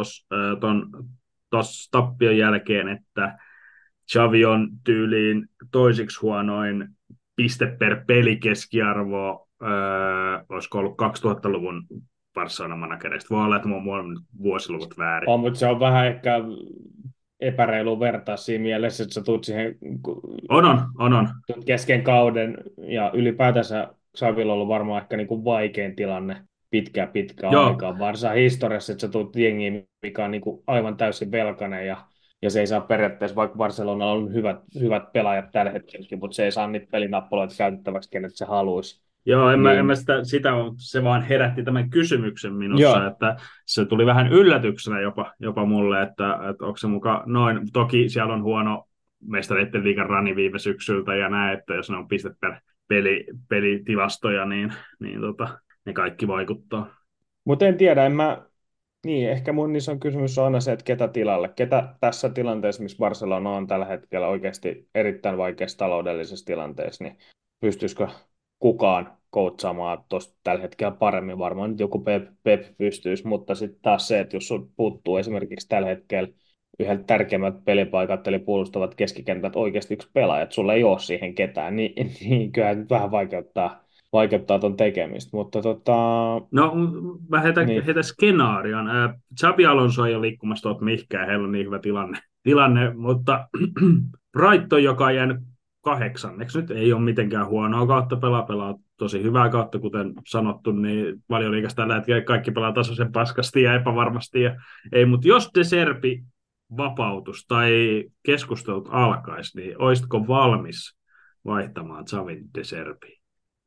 tuossa tappion jälkeen, että Xavi on tyyliin toisiksi huonoin piste per peli keskiarvo, öö, olisiko ollut kaksituhattaluvun Barcelona managereista. Voi olla, että mulla on vuosiluvut väärin. On, mutta se on vähän ehkä epäreilu vertaa siinä mielessä, että sä tulet siihen On, on, on, on. kesken kauden ja ylipäätänsä Xavilla on ollut varmaan ehkä niin kuin vaikein tilanne pitkään pitkään Joo, aikaa. Varsinkin historiassa, että sä tulet jengiin, mikä on niin kuin aivan täysin velkainen ja, ja se ei saa periaatteessa, vaikka Barcelonalla on hyvät, hyvät pelaajat tällä hetkellä, mutta se ei saa niitä pelinappuloita käytettäväksi, kenet se haluaisi. Joo, en mä, en mä Niin, sitä, sitä on, se vaan herätti tämän kysymyksen minussa, joo, että se tuli vähän yllätyksenä jopa, jopa mulle, että, että onko se muka noin. Toki siellä on huono mestareiden liigan rani viime syksyltä ja näin, että jos ne on pistet per peli, pelitilastoja, niin, niin tota, ne kaikki vaikuttaa. mutta en tiedä, en mä, niin, ehkä mun iso kysymys on aina se, että ketä tilalle. Ketä tässä tilanteessa, missä Barcelona on tällä hetkellä oikeasti erittäin vaikeassa taloudellisessa tilanteessa, niin pystyisikö kukaan coachaamaan tuosta tällä hetkellä paremmin? Varmaan nyt joku Pep, Pep pystyisi, mutta sitten taas se, että jos sun puuttuu esimerkiksi tällä hetkellä yhdeltä tärkeimmät pelipaikat, eli puolustavat keskikentät oikeasti yksi pelaaja, että sulla ei ole siihen ketään, niin, niin kyllä nyt vähän vaikeuttaa, vaikeuttaa ton tekemistä, mutta tota, No, mä heitän, niin. heitän skenaarion. Ää, Xabi Alonso ei ole liikkumassa tuolta mihinkään, heillä on niin hyvä tilanne, tilanne mutta Brighton, joka on jäänyt kahdeksanneksi, nyt ei ole mitenkään huonoa kautta, pelaa, pelaa tosi hyvää kautta, kuten sanottu, niin Valioliigassa tällä hetkellä kaikki pelaa tasaisen paskasti ja epävarmasti, ja ei, mutta jos De Serbi vapautus tai keskustelut alkaisi, niin olisitko valmis vaihtamaan Xavin De Serbiin?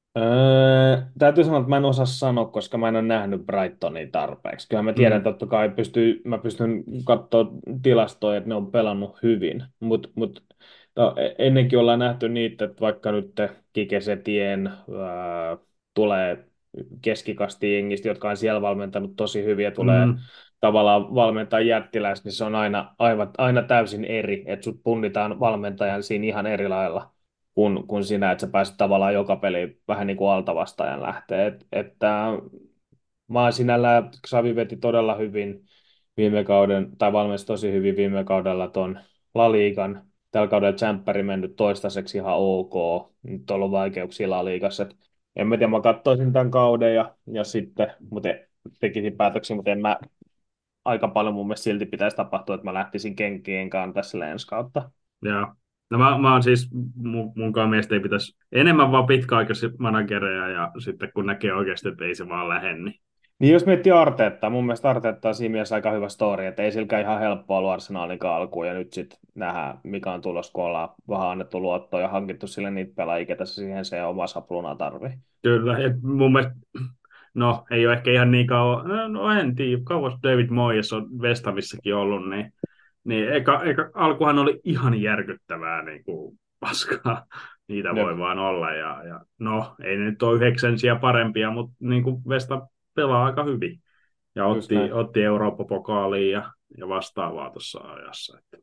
Öö, täytyy sanoa, että mä en osaa sanoa, koska mä en ole nähnyt Brightonia tarpeeksi. Kyllä mä tiedän, Mm. että totta kai pystyy, mä pystyn katsoa tilastoja, että ne on pelannut hyvin, mutta mut, no, e- ennenkin ollaan nähty niitä, että vaikka nyt Kike Setien öö, tulee keskikasti jengistä, jotka on siellä valmentanut tosi hyvin ja tulee Mm. tavallaan valmentaa jättiläis, niin se on aina, aivan, aina täysin eri, että sut punnitaan valmentajan siinä ihan eri lailla kuin, kuin sinä, että sä pääset tavallaan joka peli vähän niin kuin altavastaajan lähtee. Et, että mä oon sinällään, Xavi veti todella hyvin viime kauden, tai valmensi tosi hyvin viime kaudella ton La Ligan. Tällä kaudella Tsemppäri mennyt toistaiseksi ihan ok. Nyt on ollut vaikeuksia La Ligassa. Et en mä tiedä, mä katsoisin tämän kauden ja, ja sitten, mutta tekisin päätöksiä, mutta en mä aika paljon mun mielestä silti pitäisi tapahtua, että mä lähtisin kenkien kanssa tässä ensi kautta. Joo. No mä, mä oon siis, mun, munkaan mielestä ei pitäisi enemmän vaan pitkäaikaisia managereja ja sitten kun näkee oikeasti, että ei se vaan lähde, niin Niin jos miettii Arteettaa, mun mielestä Arteetta on siinä mielessä aika hyvä story, että ei silläkään ihan helppoa ollut Arsenalin alkuun, ja nyt sitten nähdään, mikä on tulos, kun ollaan vähän annettu luottoa ja hankittu sille niitä pelaajia, ketä se siihen se oma sapluna tarvii. kyllä. Et mun mielestä, no ei ole ehkä ihan niin kauan, no en tiedä, kauas David Moyes on West Hamissakin ollut, niin, niin eka, eka, alkuhan oli ihan järkyttävää niin kuin paskaa. Niitä Jep. voi vaan olla, ja, ja no ei ne nyt ole yhdeksänsiä parempia, mutta niin kuin West Ham pelaa aika hyvin. Ja Just otti, näin. otti Eurooppa-pokaaliin ja, ja vastaavaa tuossa ajassa. Että.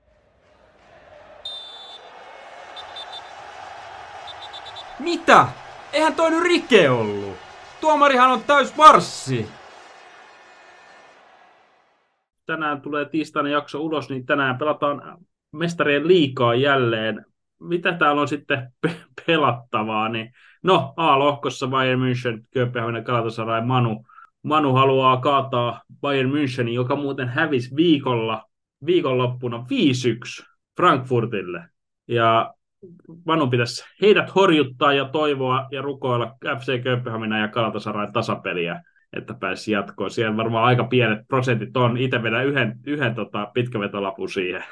Mitä? Eihän toi nyt rike ollut. Tuomarihan on täys varssi. Tänään tulee tiistaina jakso ulos, niin tänään pelataan mestarien liigaa jälleen. Mitä täällä on sitten pe- pelattavaa? Niin, no, A-lohkossa Bayern München, Kööpenhamina, Galatasaray, Manu. Manu haluaa kaataa Bayern Münchenin, joka muuten hävisi viikolla, viikonloppuna viisi yksi Frankfurtille. Ja Manu pitäisi heidät horjuttaa ja toivoa ja rukoilla F C Kööpenhamina ja Galatasaray tasapeliä, että pääsi jatkoon. Siellä varmaan aika pienet prosentit on. Itse vedän yhden, yhden tota, pitkävetolapun siihen.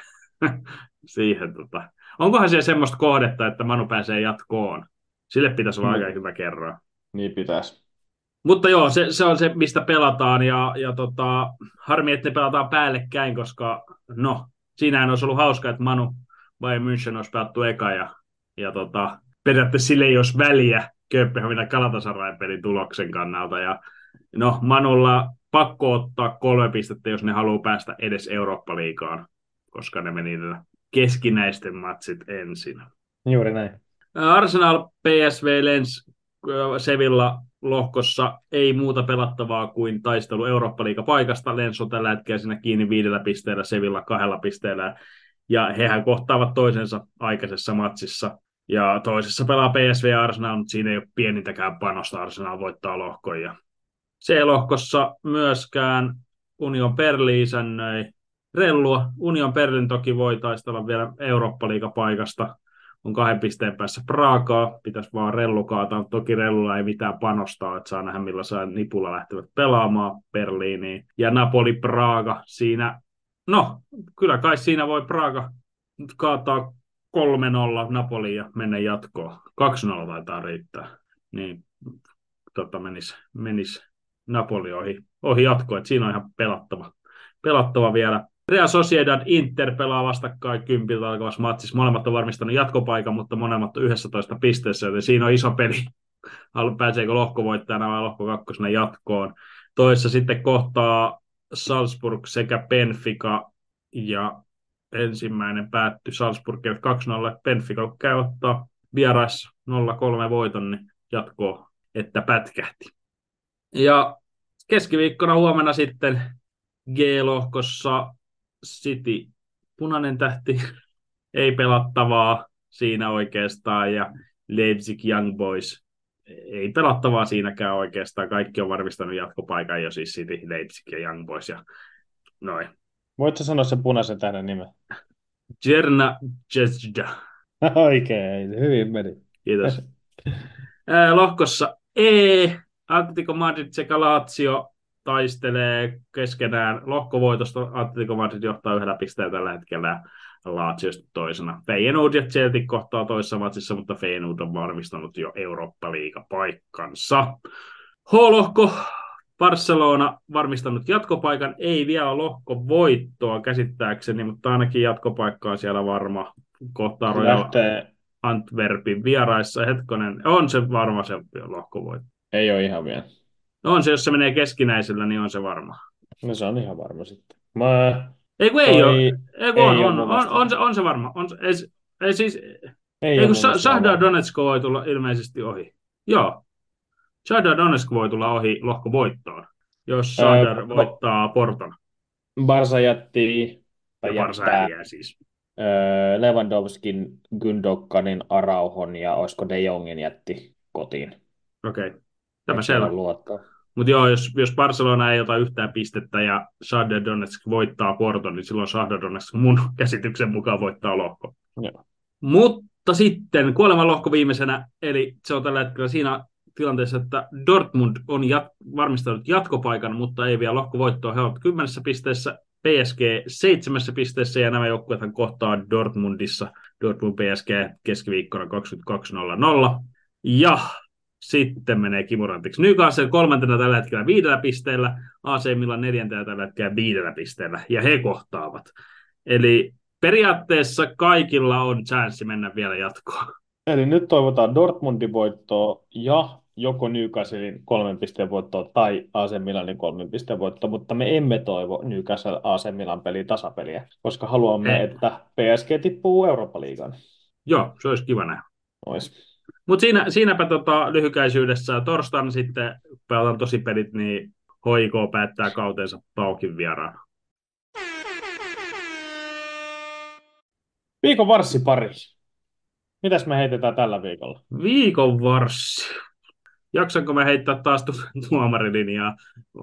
siihen tota. Onkohan siellä semmoista kohdetta, että Manu pääsee jatkoon? Sille pitäisi olla Mm. aika hyvä kerran. Niin pitäisi. Mutta joo, se, se on se, mistä pelataan. Ja, ja tota, harmi, että ne pelataan päällekkäin, koska no, siinähän olisi ollut hauska, että Manu Bayern München olisi pelattu eka. Ja, ja tota, periaatteessa sille ei olisi väliä Kööpenhamina Galatasaray pelin tuloksen kannalta. Ja no, Manulla pakko ottaa kolme pistettä, jos ne haluaa päästä edes Eurooppa-liigaan, koska ne meni keskinäisten matsit ensin. Juuri näin. Arsenal, P S V, Lens, Sevilla lohkossa ei muuta pelattavaa kuin taistelu Eurooppa-liigapaikasta. Lens on tällä hetkellä siinä kiinni viidellä pisteellä, Sevilla kahdella pisteellä. Ja hehän kohtaavat toisensa aikaisessa matsissa. Ja toisessa pelaa P S V ja Arsenal, mutta siinä ei ole pienintäkään panosta. Arsenal voittaa lohkon. Ja C-lohkossa myöskään Union Berlin isännöi rellua. Union Berlin toki voi taistella vielä Eurooppa-liigapaikasta. On kahden pisteen päässä Pragaa. Pitäisi vaan rellu kaataa. Toki rellulla ei mitään panostaa, että saa nähdä millaisia nipulla lähtevät pelaamaan Berliiniin. Ja Napoli-Praga siinä. No, kyllä kai siinä voi Praga kaataa kolme nolla Napoliin ja mennä jatkoon. kaksi nolla taitaa riittää. Niin tota, menisi menis Napoli ohi, ohi jatkoon. Et siinä on ihan pelattava, pelattava vielä. Real Sociedad Inter pelaa vastakkain kympiltä alkavassa matsissa. Molemmat on varmistanut jatkopaikan, mutta molemmat on yksitoista pisteessä, joten siinä on iso peli. Pääseekö lohkovoittajana vai lohko kakkosena jatkoon. Toissa sitten kohtaa Salzburg sekä Benfica, ja ensimmäinen päättyi Salzburg kaksi nolla. Benfica käy ottaa vieraissa nolla kolme voiton, niin jatkoon, että pätkähti. Ja keskiviikkona huomenna sitten G-lohkossa City, punainen tähti, ei pelattavaa siinä oikeastaan, ja Leipzig Young Boys, ei pelattavaa siinäkään oikeastaan. Kaikki on varmistanut jatkopaikan jo, siis City, Leipzig ja Young Boys ja noin. Voitko sanoa sen punaisen tähden nimen? Jerna Jezda. Oikein, hyvin meni. Kiitos. Ää, lohkossa E, Atletico Madrid sekä Lazio taistelee keskenään lohkovoitosta. Atletico Madrid johtaa yhdellä pisteellä tällä hetkellä, Laziosta toisena. Feyenoord ja Celtic kohtaa toisessa matsissa, mutta Feyenoord on varmistanut jo Eurooppa-liigapaikkansa. H-lohko, Barcelona varmistanut jatkopaikan, ei vielä lohkovoittoa käsittääkseni, mutta ainakin jatkopaikkaa siellä varma. Kohtaa Royal Lähtee. Antwerpin vieraissa. Hetkonen, on se varma se lohkovoitto. Ei ole ihan vielä. On se, jos se menee keskinäisellä, niin on se varma. No se on ihan varma sitten. Mä... Ei kun ei Toi ole. Ei kun ei on, ole on, mun on, mielestä. on, se, on se varma. On se, ei, se- ei siis, Ei, ei ole kun mun Sa- mielestä Shakhtar varma. Donetsk voi tulla ilmeisesti ohi. Joo. Shakhtar Donetsk voi tulla ohi lohkovoittoon, jos Shakhtar Öö, voittaa Porton. Barsa jätti, Ja tai Barsa jättää häviää siis. öö, Lewandowskin, Gündoganin, Arauhon ja olisiko De Jongin jätti kotiin. Okei. Okay. Tämä Et selvä. voi luottaa. Mutta joo, jos, jos Barcelona ei ota yhtään pistettä ja Shakhtar Donetsk voittaa Porton, niin silloin Shakhtar Donetsk mun käsityksen mukaan voittaa lohko. Joo. Mutta sitten kuoleman lohko viimeisenä, eli se on tällä hetkellä siinä tilanteessa, että Dortmund on jat- varmistanut jatkopaikan, mutta ei vielä lohkovoittoa. He ovat kymmenessä pisteessä, P S G seitsemässä pisteessä, ja nämä joukkueethan kohtaa Dortmundissa. Dortmund P S G keskiviikkona kaksikymmentäkaksi nolla nolla. Ja sitten menee kimurantiksi. Newcastle kolmantena tällä hetkellä viidellä pisteellä, A C Milan neljäntenä tällä hetkellä viidellä pisteellä, ja he kohtaavat. Eli periaatteessa kaikilla on chanssi mennä vielä jatkoon. Eli nyt toivotaan Dortmundin voittoa ja joko Newcastlein kolmen pisteen voittoa tai A C Milanin kolmen pisteen voittoa, mutta me emme toivo Newcastle A C Milan peliä tasapeliä, koska haluamme, Ei. että P S G tippuu Eurooppa-liigaan. Joo, se olisi kiva nähdä. Ois. Mutta siinä, siinäpä tota, lyhykäisyydessä torstaina sitten pelataan tosi pelit, niin H I K päättää kautensa Paukin vieraana. Viikon varssipari. Mitäs me heitetään tällä viikolla? Viikon varssi. Jaksanko mä heittää taas tu- tuomarilinjaa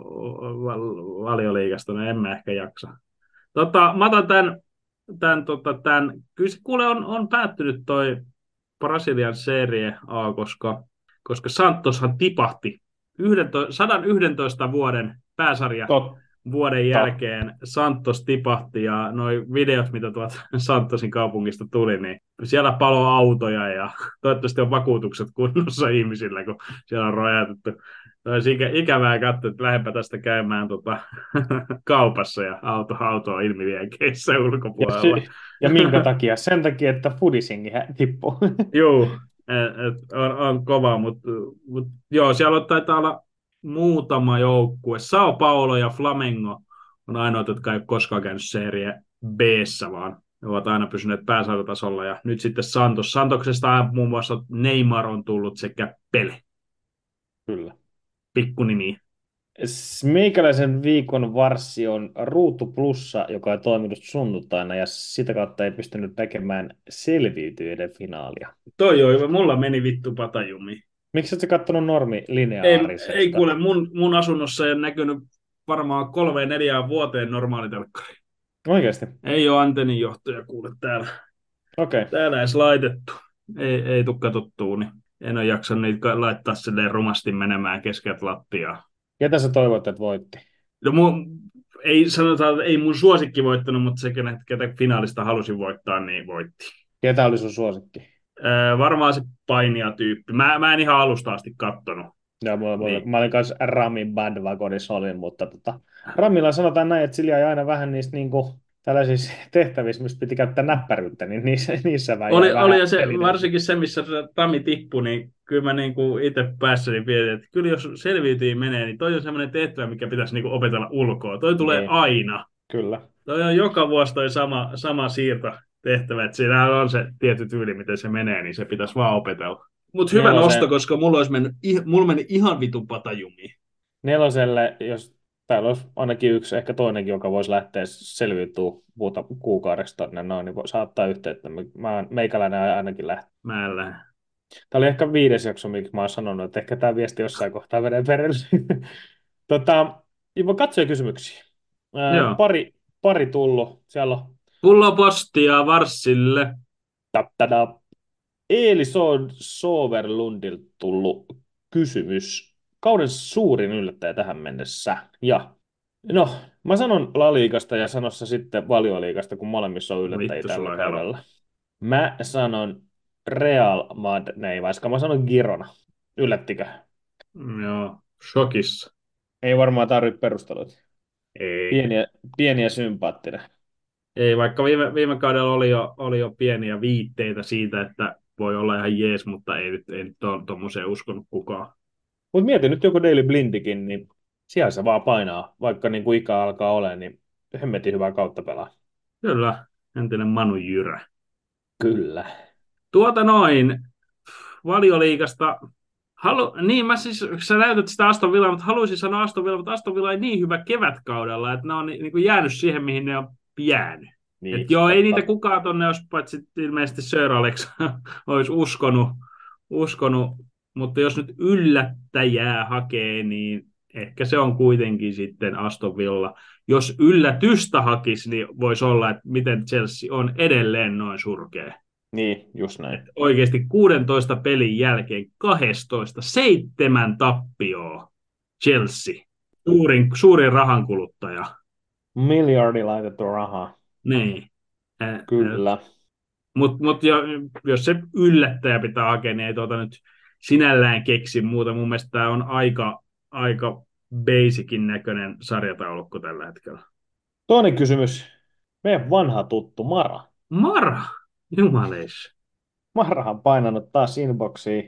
val- valioliigasta? No en mä ehkä jaksa. Tota, mä otan tämän, tämän, tota, tämän. Kyllä se kuule on, on päättynyt toi Brasilian Serie A, koska, koska Santoshan tipahti sata yksitoista vuoden pääsarja Tot, vuoden jälkeen. Santos tipahti ja noi videot, mitä tuolta Santosin kaupungista tuli, niin siellä palo autoja ja toivottavasti on vakuutukset kunnossa ihmisillä, kun siellä on rojatettu. Olisi ikä, ikävää katsoa, että lähdepä tästä käymään tota, kaupassa ja auto, auto on ilmivienkeissä ulkopuolella. ja, ja minkä takia? Sen takia, että Fudisingi tippuu. Joo, et, et, on, on kova, mutta mut, joo, siellä on, taitaa olla muutama joukkue. Sao Paulo ja Flamengo on ainoat, jotka ei ole koskaan käynyt Serie B:ssä, vaan ne ovat aina pysyneet pääsarjatasolla. Ja nyt sitten Santos. Santoksesta muun muassa Neymar on tullut sekä Pele. Kyllä. Pikkunimi. Meikäläisen viikon varssi on Ruutu Plussa, joka on toiminut sunnuntaina ja sitä kautta ei pystynyt näkemään selviytyjien finaalia. Toi joo, mulla meni vittu patajumi. Miksi et sä kattonut normi Ei, lineaarisesta? ei kuule, mun, mun asunnossa ei ole näkynyt varmaan kolmeen neljään vuoteen normaalitelkkari. Oikeasti? Ei ole antenninjohtoja kuule täällä. Okei. Okay. Täällä edes laitettu. Ei, ei tule katsottua, niin en ole jaksanut niitä laittaa silleen rumasti menemään keskeltä lattiaa. Ketä sä toivot, että voitti? No mun, ei sanotaan, että ei mun suosikki voittanut, mutta se, ketä finaalista halusin voittaa, niin voitti. Ketä oli sun suosikki? Öö, varmaan se painijatyyppi. Mä, mä en ihan alusta asti kattonut. Joo, mulla, mulla, Niin. mä olin kanssa Ramin bandwagonissa olin, mutta tota, Ramilla sanotaan näin, että sillä jäi aina vähän niistä niinku, tällaisissa tehtävissä, mistä piti käyttää näppäryyttä, niin niissä, niissä vähän Oli, jäi vähän oli ja se, pelineitä. varsinkin se, missä se Tami tippui, niin kyllä mä niinku itse päässäni mietin, että kyllä jos selviytyin menee, niin toi on semmoinen tehtävä, mikä pitäisi niinku opetella ulkoa. Toi tulee Niin. aina. Kyllä. Toi on joka vuosi toi sama, sama siirto tehtävä, että siinä on se tietty tyyli, miten se menee, niin se pitäisi vaan opetella. Mutta hyvä Nelosen- nosto, koska mulla olisi mennyt, ih- mulla meni ihan vitun patajumiin. Neloselle, jos täällä olisi ainakin yksi, ehkä toinenkin, joka voisi lähteä selviytyä puuta kuukaudeksi tonne noin, niin voi saattaa yhteyttä. Mä, meikäläinen ainakin lähtee. Mä en lähde. Tämä oli ehkä viides jakso, minkä mä oon sanonut, että ehkä tämä viesti jossain kohtaa menee perille. tota, katsoja kysymyksiä. Joo. Pari, pari tullut. Siellä on Pullopostia Varsille. Taptada. Eeli so- Soverlundilta tullut kysymys. Kauden suurin yllättäjä tähän mennessä. Ja no, mä sanon La Ligasta ja sanossa sitten Valioliigasta, kun molemmissa on yllättäjiä Vittu, tällä sulla on kaudella. Mä sanon Real Madrid, ne ei vaikka mä sanon Girona. Yllättikö? Joo, shokissa. Ei varmaan tarvitse perusteluita. Ei. Pieni ja, pieni ja sympaattinen. Ei, vaikka viime, viime kaudella oli jo, oli jo pieniä viitteitä siitä, että voi olla ihan jees, mutta ei nyt, ei nyt tuommoiseen uskonut kukaan. Mutta mieti nyt joku Daily Blindikin, niin siellä se vaan painaa, vaikka niin kuin ikä alkaa olemaan, niin hemmetin hyvää kautta pelaa. Kyllä, entinen Manu Jyrä. Kyllä. Tuota noin, Valioliigasta, halu, niin mä siis, sä näytät sitä Aston Villaa, mutta haluaisin sanoa Aston Villa, mutta Aston Villa ei niin hyvä kevätkaudella, että ne on niin kuin jäänyt siihen, mihin ne on jäänyt. Niin, Et joo, ei totta. niitä kukaan tonne olisi, paitsi ilmeisesti Sir Alex olisi uskonut, uskonut, mutta jos nyt yllättäjää hakee, niin ehkä se on kuitenkin sitten Aston Villa. Jos yllätystä hakisi, niin voisi olla, että miten Chelsea on edelleen noin surkea. Niin, just näin. Oikeasti kuudentoista pelin jälkeen kaksitoista, seitsemän tappioa Chelsea. Suurin, suurin rahankuluttaja. Miljardi laitettu rahaa. Niin. Ä- Kyllä. Mutta mut jo, jos se yllättäjä pitää hakea, niin ei tuota nyt sinällään keksi muuta. Mun mielestä tämä on aika, aika basicin näköinen sarjataulukko tällä hetkellä. Toinen kysymys. Meidän vanha tuttu Mara. Mara! Jumaleissa. Marahan painanut taas inboxiin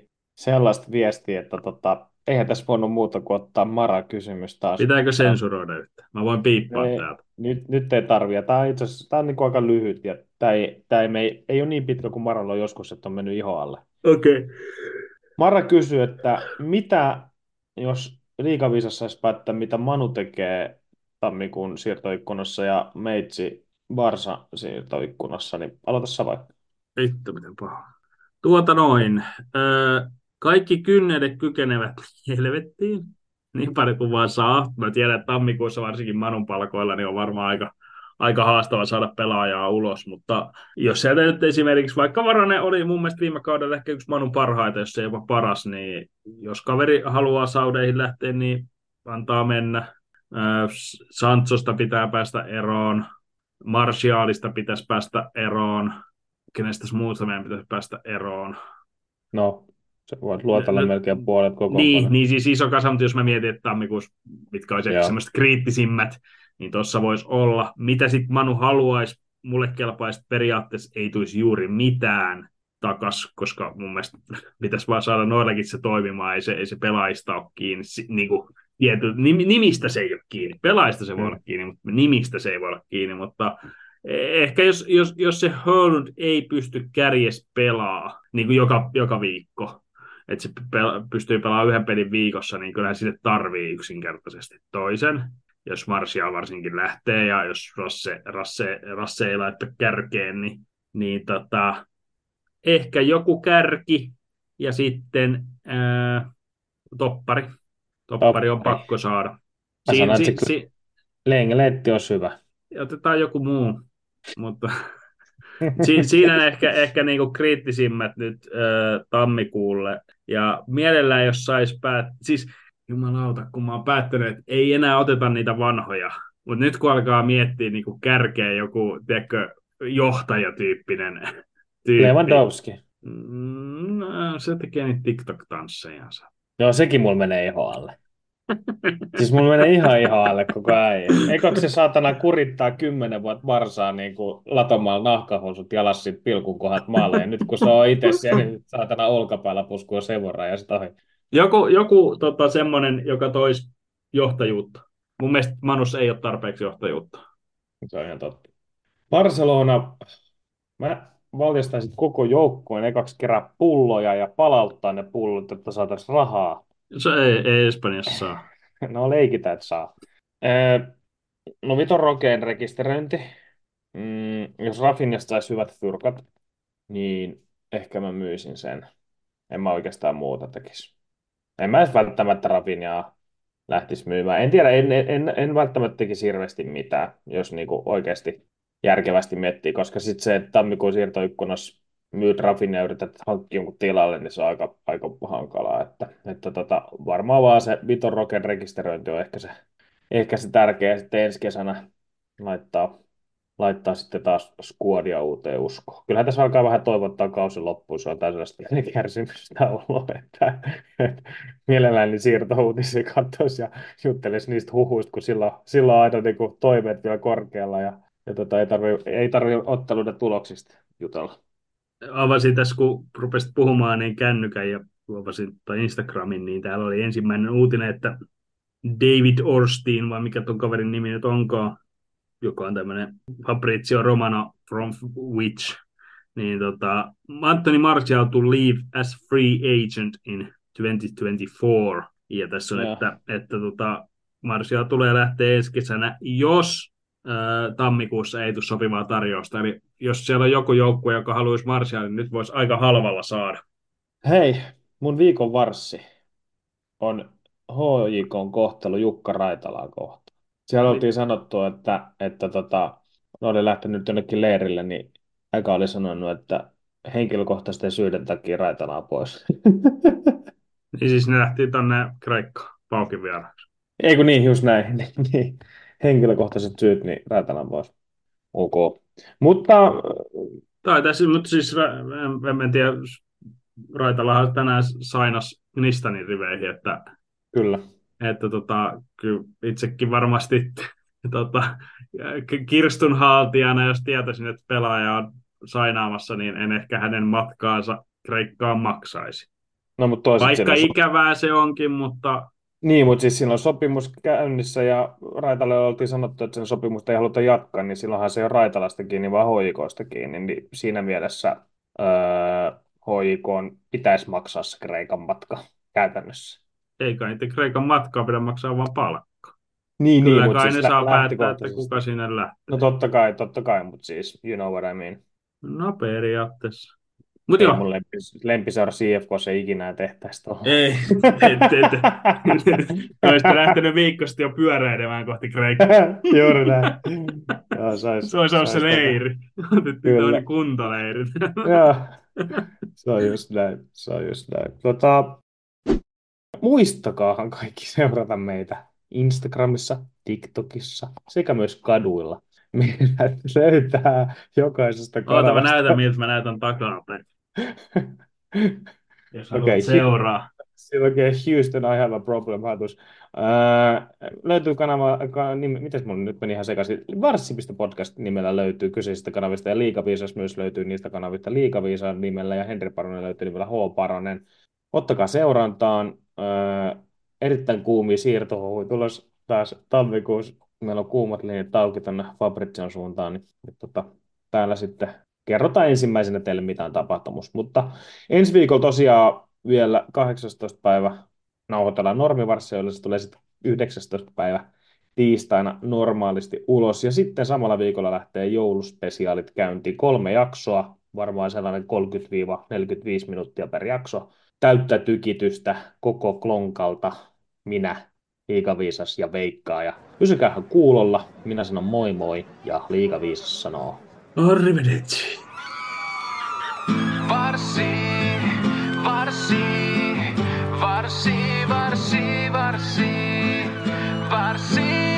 sellaista viestiä, että tota, eihän tässä voinut muuta kuin ottaa Mara-kysymys taas. Pitääkö taas. sensuroida yhtä? Mä voin piippaa Ei, täältä. nyt, nyt ei tarvitse. Tämä on itse asiassa tämä on niin kuin aika lyhyt ja tämä ei, tämä ei, me, ei ole niin pitkä kuin Maralla on joskus, että on mennyt iho alle. Okei. Okay. Mara kysyy, että mitä jos Liigaviisassa saisi päättää, mitä Manu tekee tammikuun siirtoikkunassa ja Meitsi Barsa siirtoikkunassa, niin aloita sä vaikka. Vittu, miten paha. Tuota noin. Öö, kaikki kynneydet kykenevät helvettiin. Niin paljon kuin vaan saa. Mä tiedän, että tammikuussa varsinkin Manun palkoilla niin on varmaan aika, aika haastava saada pelaajaa ulos. Mutta jos sieltä nyt esimerkiksi, vaikka Varonen oli mun mielestä viime kaudella ehkä yksi Manun parhaita, jos ei jopa paras, niin jos kaveri haluaa Saudeihin lähteä, niin antaa mennä. Öö, Sanchosta pitää päästä eroon. Martialista pitäisi päästä eroon. Kenestä muusta meidän pitäisi päästä eroon. No, sä voit luotella No, melkein puolet koko Niin, niin siis iso kasa, mutta jos mä mietin, että tammikuussa, mitkä olisi ehkä Joo. semmoiset kriittisimmät, niin tuossa voisi olla. Mitä sitten Manu haluaisi, mulle kelpaisi, että periaatteessa ei tulisi juuri mitään takas, koska mun mielestä pitäisi vaan saada noillakin se toimimaan, ei se, ei se pelaajista ole kiinni. Si- niin kuin, tiety, nimistä se ei ole kiinni, pelaajista se voi olla kiinni, mutta nimistä se ei voi olla kiinni, mutta ehkä jos, jos, jos se Hölund ei pysty kärjes pelaa niin kuin joka, joka viikko, että se pel- pystyy pelaamaan yhden pelin viikossa, niin kyllähän sinne tarvii yksinkertaisesti toisen. Jos Martial varsinkin lähtee ja jos Rasse, Rasse, Rasse ei laittaa kärkeen, niin, niin tota, ehkä joku kärki ja sitten ää, toppari. Toppari on Toppari. pakko saada. Mä Siin, sanon, että si, se si, Lengletti olisi hyvä. otetaan joku muu, mutta si, siinä ehkä, ehkä niinku kriittisimmät nyt ö, tammikuulle. Ja mielellään jos sais päät... Siis jumalauta, kun mä oon päättänyt, että ei enää oteta niitä vanhoja. Mutta nyt kun alkaa miettiä niinku kärkeä joku, tiedätkö, johtajatyyppinen tyyppi. Lewandowski. Mm, no, se tekee niitä TikTok-tanssejansa. Joo, sekin mulla menee iho alle. Siis mulla menee ihan iho alle koko ajan. Eikö se saatana kurittaa kymmenen vuotta Barsaa niin kuin latomaan nahkahousut jalas sit pilkun kohdat maalle. Ja nyt kun se on itse siellä, niin saatana olkapäällä puskuu sen verran ja sitä ohi. Joku, joku tota, semmoinen, joka toisi johtajuutta. Mun mielestä Manus ei ole tarpeeksi johtajuutta. Se on ihan totta. Barcelona, mä valjastaisin koko joukkueen ekaksi kerran pulloja ja palauttaa ne pullot, että saataisiin rahaa. Se ei, ei Espanjassa saa. No leikitään, että saa. Ee, no Vitor Roqueen rekisteröinti. Mm, jos Rafinhasta saisi hyvät fyrkat, niin ehkä mä myisin sen. En mä oikeastaan muuta tekisi. En mä edes välttämättä Rafinhaa lähtisi myymään. En tiedä, en, en, en välttämättä tekisi hirveästi mitään, jos niinku oikeasti järkevästi miettii, koska sitten se, että tammikuun siirtoikkunassa myyt Rafinha ja yrität hankkia jonkun tilalle, niin se on aika, aika hankalaa. Että, että tota, varmaan vaan se Vitor Roquen rekisteröinti on ehkä se, ehkä se tärkeä sitten ensi kesänä laittaa, laittaa sitten taas skuadia uuteen uskoon. Kyllähän tässä alkaa vähän toivottaa kausin loppuun, se on tällaista kärsimystä ollut, että, että mielelläni siirtouutisia katsoisi ja juttelisi niistä huhuista, kun sillä, sillä on aina niin kuin toiveet vielä korkealla ja, ja tota, ei tarvitse ei tarvi otteluiden tuloksista jutella. Avasin tässä, kun rupesit puhumaan, niin kännykän ja avasin tai Instagramin, niin täällä oli ensimmäinen uutinen, että David Orstein, vai mikä ton kaverin nimi nyt onkaan, joka on tämmöinen Fabrizio Romano from Which, niin tota, Anthony Martial to leave as free agent in twenty twenty-four. Ja tässä on, Joo. että, että tota, Martial tulee lähteä ensi kesänä, jos ää, tammikuussa ei tule sopivaa tarjousta. Eli jos siellä on joku joukkue, joka haluaisi Martialin, niin nyt voisi aika halvalla saada. Hei, mun viikon varssi on H J K:n kohtelu Jukka Raitalaa kohtaan. Siellä oltiin sanottu, että, että tota, ne oli lähtenyt jonnekin leirille, niin aika oli sanonut, että henkilökohtaisten syiden takia Raitalaa pois. Niin siis ne lähti tonne Kreikkaan, Paukin vieraksi. Ei kun niin, just näin. Niin, henkilökohtaiset syyt, niin Raitalan pois. Ok. Mutta Tai tässä, mutta siis en, en, en tiedä, Raitalahan tänään sainas Nistanin riveihin, että, kyllä. että tota, kyllä itsekin varmasti tota, Kirstun haltijana, jos tietäisin, että pelaaja on sainaamassa, niin en ehkä hänen matkaansa Kreikkaan maksaisi. No, mutta toisaalta Vaikka silloin, ikävää se onkin, mutta niin, mutta siis silloin sopimus käynnissä ja Raitalle oltiin sanottu, että sen sopimusta ei haluta jatkaa, niin silloinhan se ei ole Raitalasta kiinni, vaan H I K:sta kiinni. Niin siinä mielessä öö, H I K:n pitäisi maksaa se Kreikan matka käytännössä. ei kai niitä Kreikan matkaa pidä maksaa vaan palkkaa. Niin, niin, Kyllä mutta kai siis ne lä- saa päättää, että lähtökohtaisesti. kuka sinne lähtee. No totta kai, totta kai, mutta siis, you know what I mean. No periaatteessa. Mutta Ei joo, mun lempi, lempiseura C F K:ssa ikinä tehtäisi tuohon. ei, ette, ette. Olisitte lähtenyt viikosta jo pyöräilemään kohti Kreikkaa. Juuri näin. Joo, sais, Se olisi ollut se sais leiri. Otettiin Kyllä. tuonne kuntaleirit. Joo, se on just näin, se on just näin. Tota, muistakaahan kaikki seurata meitä Instagramissa, TikTokissa sekä myös kaduilla. Meidät löytää jokaisesta Oota, mä kanavasta. näytän, miltä mä näytän takapäin. Jos haluat Okei, seuraa. Siinä oikein Houston, I have a problem hatus. Ää, löytyy kanava, ka, nim, mitäs mun nyt meni ihan sekaisin, varssi piste podcast nimellä löytyy kyseisistä kanavista ja Liikaviisas myös löytyy niistä kanavista Liikaviisan nimellä ja Henri Paronen löytyy nimellä H. Paronen. Ottakaa seurantaan. Ää, erittäin kuumia siirtohuhuja tulos taas tammikuussa. Meillä on kuumat linjat auki tuonne Fabrizion suuntaan, niin nyt tota, täällä sitten kerrotaan ensimmäisenä teille mitään tapahtumus. Mutta ensi viikolla tosiaan vielä kahdeksastoista päivä nauhoitellaan normivarssia, jolle se tulee sitten yhdeksästoista päivä tiistaina normaalisti ulos. Ja sitten samalla viikolla lähtee jouluspesiaalit käyntiin. Kolme jaksoa, varmaan sellainen kolmekymmentä neljäkymmentäviisi minuuttia per jakso. Täyttä tykitystä koko klonkalta. Minä, Liikaviisas ja Veikkaa. Ja pysykäähän kuulolla. Minä sanon moi moi ja Liikaviisas sanoo Arrivederci. Varssi, varssi, varssi, varssi, varssi, varssi.